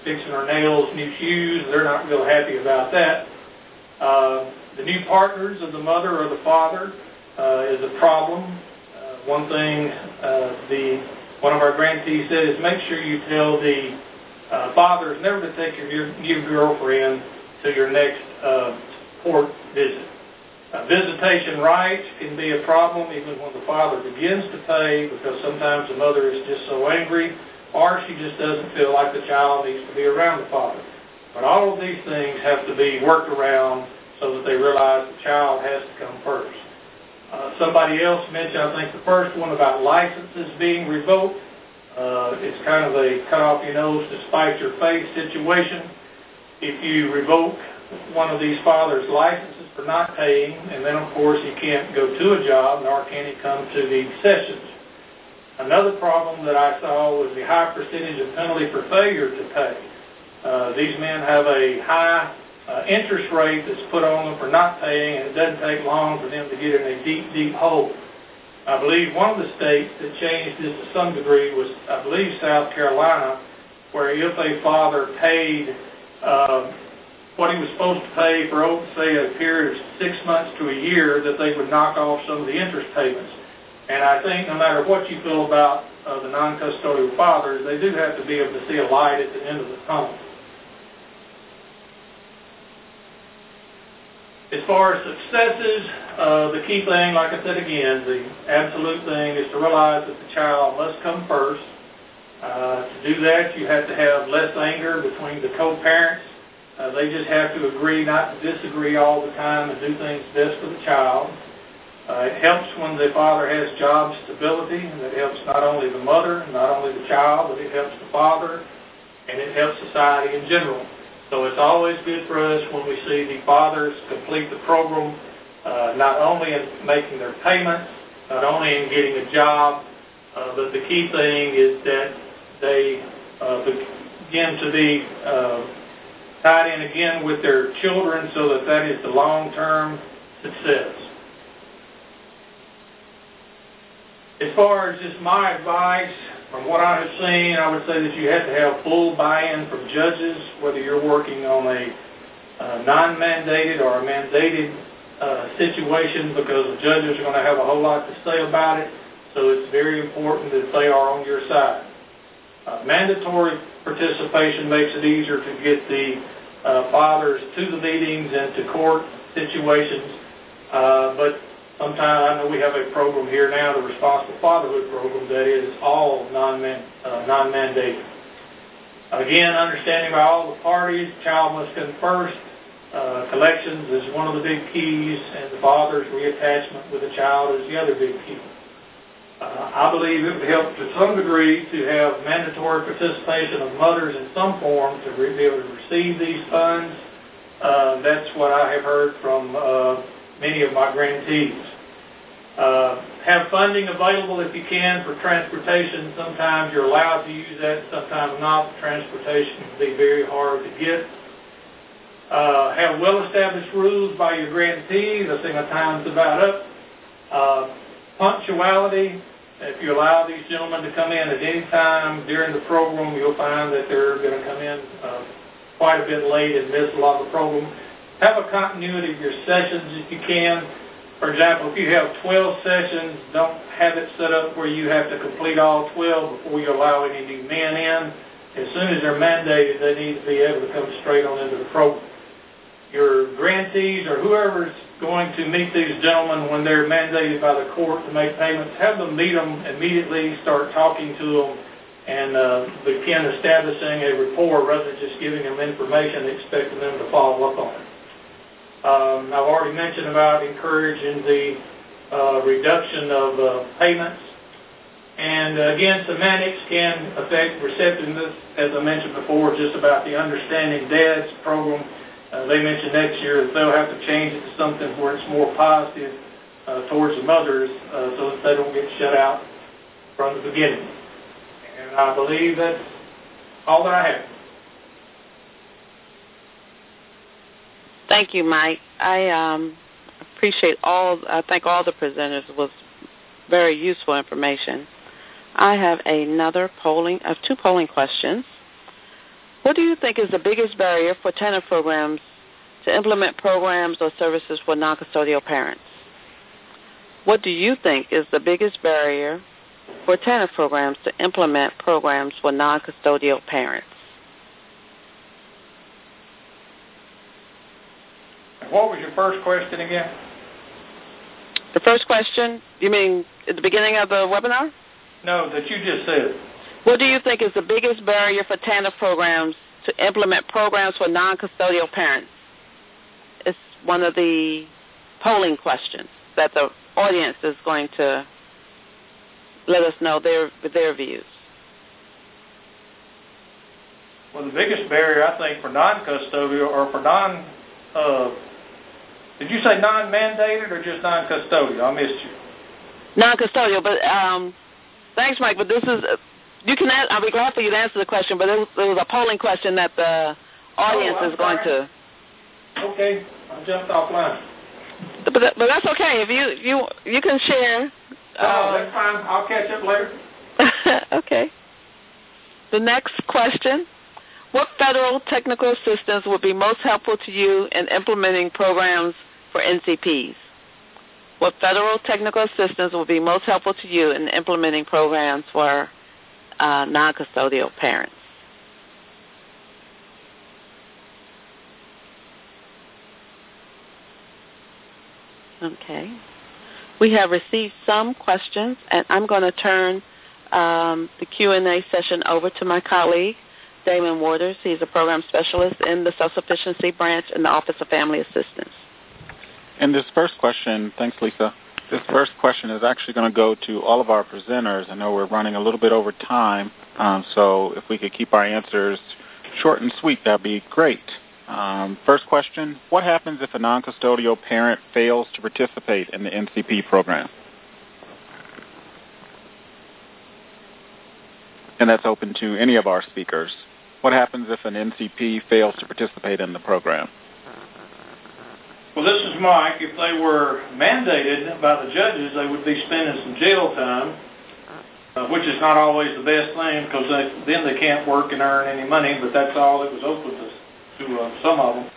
fixing our nails, new shoes. They're not real happy about that. Uh, the new partners of the mother or the father uh, is a problem. Uh, one thing uh, the one of our grantees said is make sure you tell the uh, fathers never to take your new girlfriend to your next uh, court visit. Uh, visitation rights can be a problem even when the father begins to pay, because sometimes the mother is just so angry, or she just doesn't feel like the child needs to be around the father. But all of these things have to be worked around so that they realize the child has to come first. Uh, somebody else mentioned, I think the first one, about licenses being revoked. Uh, it's kind of a cut off your nose to spite your face situation. If you revoke one of these fathers' licenses for not paying, and then of course he can't go to a job, nor can he come to the sessions. Another problem that I saw was the high percentage of penalty for failure to pay. Uh, these men have a high uh, interest rate that's put on them for not paying, and it doesn't take long for them to get in a deep, deep hole. I believe one of the states that changed this to some degree was, I believe, South Carolina, where if a father paid uh, what he was supposed to pay for, oh, say, a period of six months to a year, that they would knock off some of the interest payments. And I think no matter what you feel about uh, the non-custodial fathers, they do have to be able to see a light at the end of the tunnel. As far as successes, uh, the key thing, like I said again, the absolute thing is to realize that the child must come first. Uh, to do that, you have to have less anger between the co-parents. Uh, they just have to agree not to disagree all the time and do things best for the child. Uh, it helps when the father has job stability, and it helps not only the mother, not only the child, but it helps the father, and it helps society in general. So it's always good for us when we see the fathers complete the program, uh, not only in making their payments, not only in getting a job, uh, but the key thing is that they uh, begin to be uh, tied in again with their children, so that that is the long-term success. As far as just my advice, from what I have seen, I would say that you have to have full buy-in from judges, whether you're working on a uh, non-mandated or a mandated uh, situation, because the judges are going to have a whole lot to say about it, so it's very important that they are on your side. Uh, mandatory participation makes it easier to get the uh, fathers to the meetings and to court situations, uh, but sometimes I know we have a program here now, the Responsible Fatherhood Program, that is all non-man, uh, non-mandated. Again, understanding by all the parties, child must come first. Uh, collections is one of the big keys, and the father's reattachment with the child is the other big key. Uh, I believe it would help to some degree to have mandatory participation of mothers in some form to re- be able to receive these funds. Uh, that's what I have heard from uh, many of my grantees. Uh, have funding available if you can for transportation. Sometimes you're allowed to use that, sometimes not. Transportation can be very hard to get. Uh, have well-established rules by your grantees. I think my time's about up. Uh, punctuality. If you allow these gentlemen to come in at any time during the program, you'll find that they're going to come in uh, quite a bit late and miss a lot of the program. Have a continuity of your sessions if you can. For example, if you have twelve sessions, don't have it set up where you have to complete all twelve before you allow any new men in. As soon as they're mandated, they need to be able to come straight on into the program. Your grantees or whoever's going to meet these gentlemen when they're mandated by the court to make payments, have them meet them immediately, start talking to them, and uh, begin establishing a rapport rather than just giving them information and expecting them to follow up on it. Um, I've already mentioned about encouraging the uh, reduction of uh, payments. And uh, again, semantics can affect receptiveness, as I mentioned before, just about the Understanding Dads program. Uh, they mentioned next year that they'll have to change it to something where it's more positive uh, towards the mothers uh, so that they don't get shut out from the beginning. And I believe that's all that I have.
Thank you, Mike. I um, appreciate all, I think all the presenters was very useful information. I have another polling, uh, two polling questions. What do you think is the biggest barrier for TANF programs to implement programs or services for non-custodial parents? What do you think is the biggest barrier for TANF programs to implement programs for non-custodial parents?
What was your first question again?
The first question, you mean at the beginning of the webinar?
No, that you just said.
What do you think is the biggest barrier for TANF programs to implement programs for non-custodial parents? It's one of the polling questions that the audience is going to let us know their their views.
Well, the biggest barrier, I think, for non-custodial or for non, uh, did you say non-mandated or just non-custodial? I missed you.
Non-custodial, but um, thanks, Mike. But this is you can. I'll be glad for you to answer the question. But it was, it was a polling question that the audience
oh,
is going
sorry.
to.
Okay, I jumped offline.
But, but that's okay. If you you you can share.
Oh,
uh,
that's fine. I'll catch up later.
Okay. The next question. What federal technical assistance would be most helpful to you in implementing programs for N C Ps? What federal technical assistance would be most helpful to you in implementing programs for uh, non-custodial parents? Okay. We have received some questions, and I'm going to turn um, the Q and A session over to my colleague, Damon Waters. He's a program specialist in the Self-Sufficiency Branch in the Office of Family Assistance.
And this first question, thanks, Lisa. This first question is actually going to go to all of our presenters. I know we're running a little bit over time, um, so if we could keep our answers short and sweet, that would be great. Um, first question, what happens if a non-custodial parent fails to participate in the N C P program? And that's open to any of our speakers. What happens if an N C P fails to participate in the program?
Well, this is Mike. If they were mandated by the judges, they would be spending some jail time, uh, which is not always the best thing because they, then they can't work and earn any money, but that's all that was open to, to uh, some of them.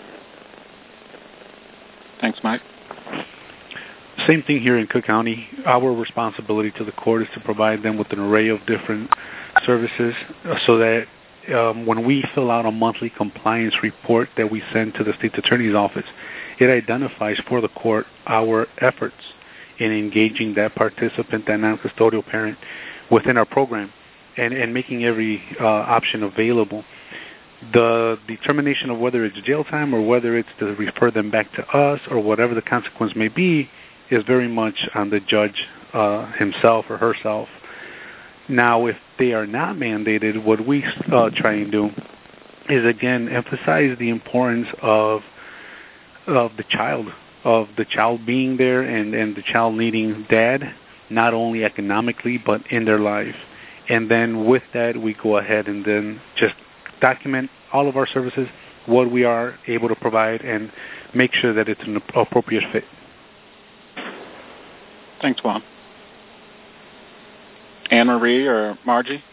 Thanks, Mike.
Same thing here in Cook County. Our responsibility to the court is to provide them with an array of different services so that um, when we fill out a monthly compliance report that we send to the State Attorney's Office, it identifies for the court our efforts in engaging that participant, that non-custodial parent, within our program and, and making every uh, option available. The determination of whether it's jail time or whether it's to refer them back to us or whatever the consequence may be is very much on the judge uh, himself or herself. Now, if they are not mandated, what we uh, try and do is, again, emphasize the importance of of the child, of the child being there and, and the child needing dad, not only economically but in their life. And then with that, we go ahead and then just document all of our services, what we are able to provide, and make sure that it's an appropriate fit.
Thanks, Juan. Anne-Marie or Margie?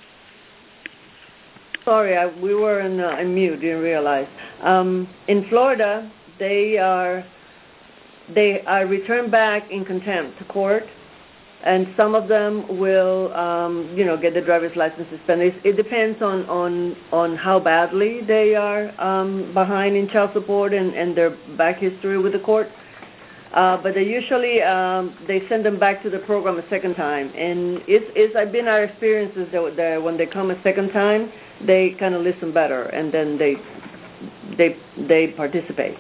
Sorry, I, we were in, uh, in mute, didn't realize. Um, in Florida, they are they are returned back in contempt to court, and some of them will, um, you know, get the driver's license suspended. It, it depends on, on, on how badly they are um, behind in child support and, and their back history with the court. Uh, but they usually um, they send them back to the program a second time, and it's, it's I've been our experiences that, that when they come a second time, they kind of listen better, and then they they they participate.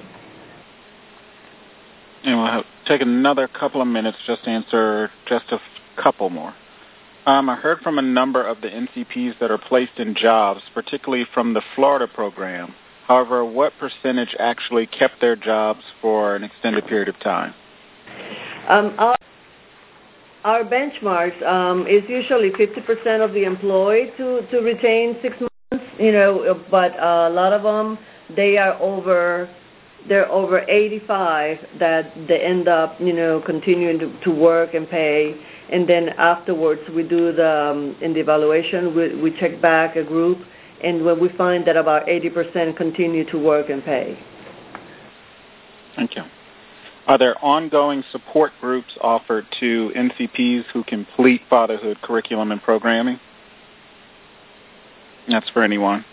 And we'll have, take another couple of minutes just to answer just a f- couple more. Um, I heard from a number of the N C Ps that are placed in jobs, particularly from the Florida program. However, what percentage actually kept their jobs for an extended period of time?
Um, our, our benchmarks um, is usually fifty percent of the employed to, to retain six months, you know, but uh, a lot of them, they are over, they're over eighty-five that they end up, you know, continuing to, to work and pay. And then afterwards, we do the, um, in the evaluation, we, we check back a group, and when we find that about eighty percent continue to work and pay.
Thank you. Are there ongoing support groups offered to N C Ps who complete fatherhood curriculum and programming? That's for anyone.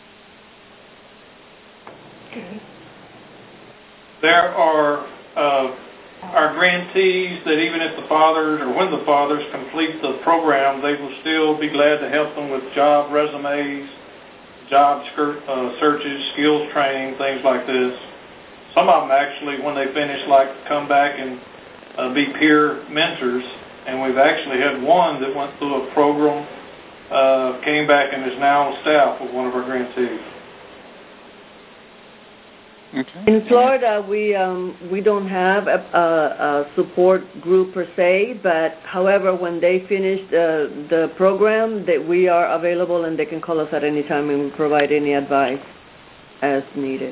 There are uh, our grantees that even if the fathers or when the fathers complete the program, they will still be glad to help them with job resumes, job skirt, uh, searches, skills training, things like this. Some of them actually, when they finish, like to come back and uh, be peer mentors. And we've actually had one that went through a program, uh, came back and is now on staff with one of our grantees.
Okay.
In Florida, we um, we don't have a, a, a support group per se, but however, when they finish the, the program, that we are available and they can call us at any time and we provide any advice as needed.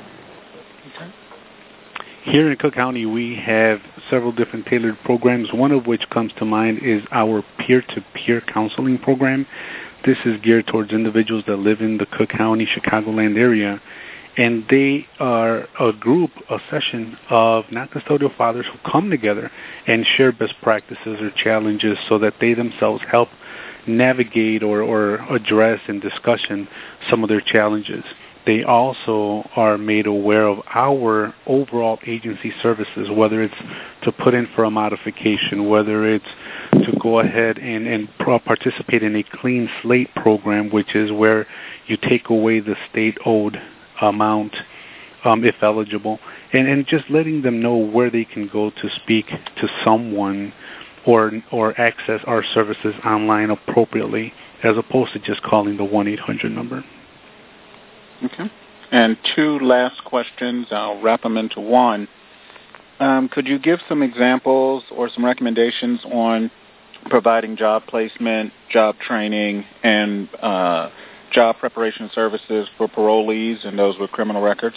Here in Cook County, we have several different tailored programs, one of which comes to mind is our peer-to-peer counseling program. This is geared towards individuals that live in the Cook County, Chicagoland area, and they are a group, a session of non-custodial fathers who come together and share best practices or challenges so that they themselves help navigate or, or address in discussion some of their challenges. They also are made aware of our overall agency services, whether it's to put in for a modification, whether it's to go ahead and, and participate in a clean slate program, which is where you take away the state-owed amount, um, if eligible, and, and just letting them know where they can go to speak to someone or or access our services online appropriately, as opposed to just calling the one eight hundred number.
Okay. And two last questions. I'll wrap them into one. Um, could you give some examples or some recommendations on providing job placement, job training, and uh, job preparation services for parolees and those with criminal records?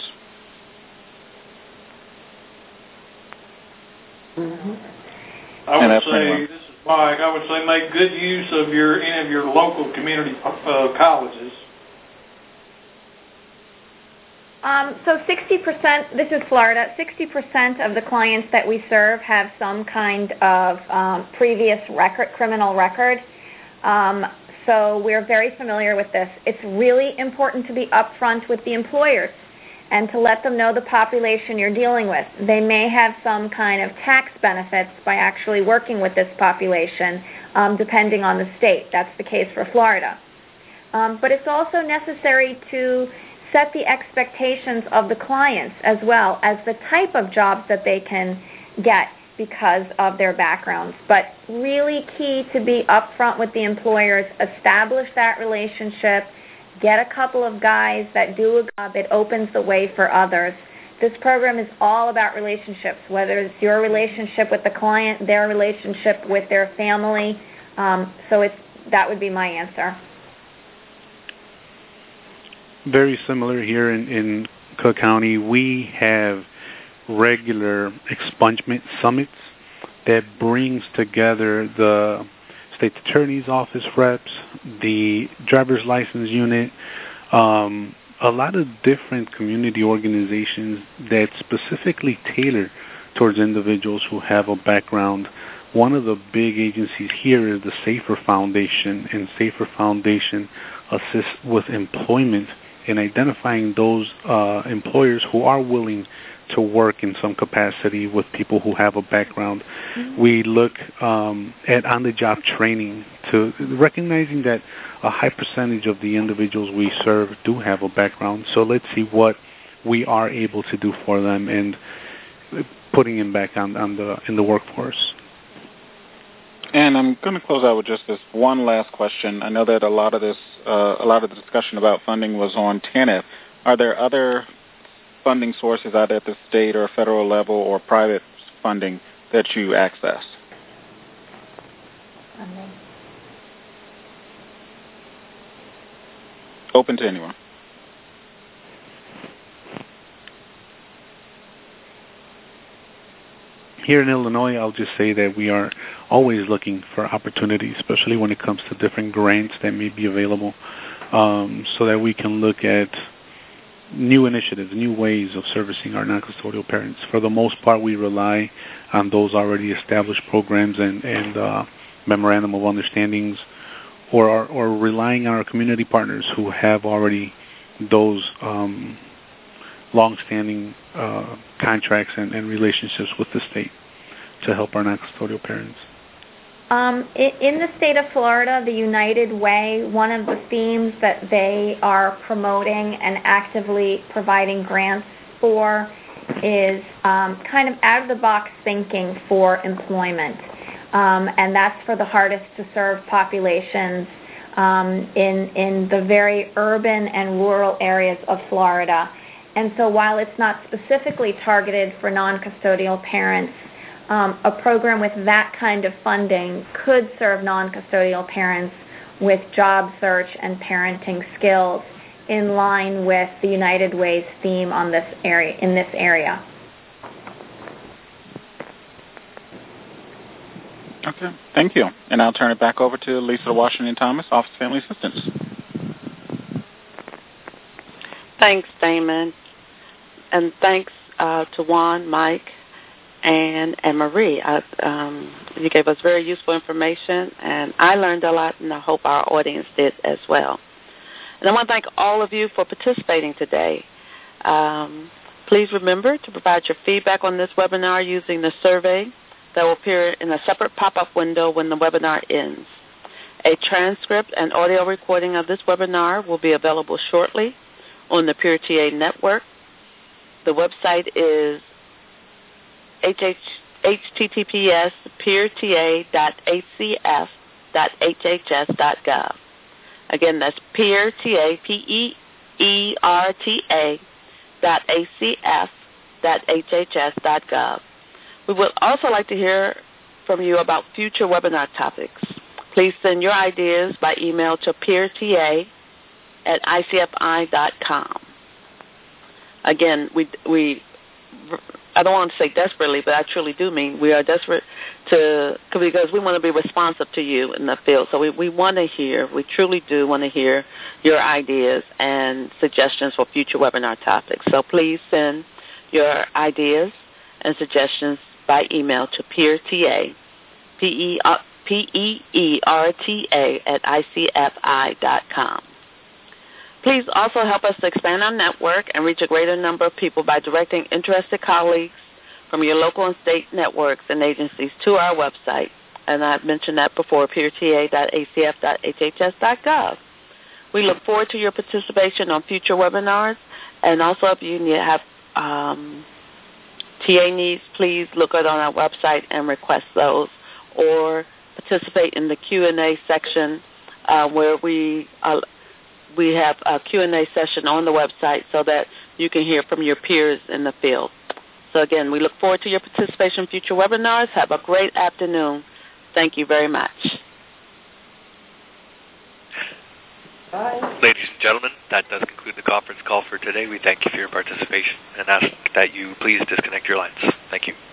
Mm-hmm. I would say, this is Mike, I would say make good use of your any of your local community uh, colleges.
Um, so sixty percent, this is Florida, sixty percent of the clients that we serve have some kind of um, previous record, criminal record. Um, so we're very familiar with this. It's really important to be upfront with the employers and to let them know the population you're dealing with. They may have some kind of tax benefits by actually working with this population, um, depending on the state. That's the case for Florida. Um, but it's also necessary to set the expectations of the clients as well as the type of jobs that they can get because of their backgrounds. But really key to be upfront with the employers, establish that relationship, get a couple of guys that do a job. It opens the way for others. This program is all about relationships, whether it's your relationship with the client, their relationship with their family. Um, so it's, that would be my answer.
Very similar here in, in Cook County. We have regular expungement summits that brings together the state attorney's office reps, the driver's license unit, um, a lot of different community organizations that specifically tailor towards individuals who have a background. One of the big agencies here is the SAFER Foundation, and SAFER Foundation assists with employment in identifying those uh, employers who are willing to work in some capacity with people who have a background. Mm-hmm. We look um, at on-the-job training, to recognizing that a high percentage of the individuals we serve do have a background. So let's see what we are able to do for them and putting them back on, on the in the workforce.
And I'm going to close out with just this one last question. I know that a lot of this, uh, a lot of the discussion about funding was on T A N F. Are there other funding sources either at the state or federal level or private funding that you access?
Funding.
Open to anyone.
Here in Illinois, I'll just say that we are always looking for opportunities, especially when it comes to different grants that may be available. um, so that we can look at new initiatives, new ways of servicing our non-custodial parents. For the most part, we rely on those already established programs and, and uh, memorandum of understandings, or, our, or relying on our community partners who have already those um, long-standing uh, contracts and, and relationships with the state to help our non-custodial parents.
Um, in the state of Florida, the United Way, one of the themes that they are promoting and actively providing grants for is um, kind of out-of-the-box thinking for employment, um, and that's for the hardest-to-serve populations um, in, in the very urban and rural areas of Florida. And so while it's not specifically targeted for non-custodial parents, Um, a program with that kind of funding could serve non-custodial parents with job search and parenting skills in line with the United Way's theme on this area, in this area.
Okay, thank you. And I'll turn it back over to Lisa Washington Thomas, Office of Family Assistance.
Thanks, Damon. And thanks uh, to Juan, Mike, and and Marie. I, um, you gave us very useful information, and I learned a lot, and I hope our audience did as well. And I want to thank all of you for participating today. Um, please remember to provide your feedback on this webinar using the survey that will appear in a separate pop-up window when the webinar ends. A transcript and audio recording of this webinar will be available shortly on the Peer T A network. The website is H T T P S peer t a dot a c f dot h h s dot gov. Again, that's peer t a p e e r t a dot a c f dot h h s dot gov. We would also like to hear from you about future webinar topics. Please send your ideas by email to peerta at i c f i dot com. Again, we we. I don't want to say desperately, but I truly do mean we are desperate to, because we want to be responsive to you in the field. So we, we want to hear, we truly do want to hear your ideas and suggestions for future webinar topics. So please send your ideas and suggestions by email to peerta, P E E R T A at I C F I dot com. Please also help us to expand our network and reach a greater number of people by directing interested colleagues from your local and state networks and agencies to our website. And I've mentioned that before, peerta dot a c f dot h h s dot gov. We look forward to your participation on future webinars. And also, if you have um, T A needs, please look it on our website and request those, or participate in the Q and A section uh, where we uh, we have a Q and A session on the website so that you can hear from your peers in the field. So again, we look forward to your participation in future webinars. Have a great afternoon. Thank you very much.
Bye.
Ladies and gentlemen, that does conclude the conference call for today. We thank you for your participation and ask that you please disconnect your lines. Thank you.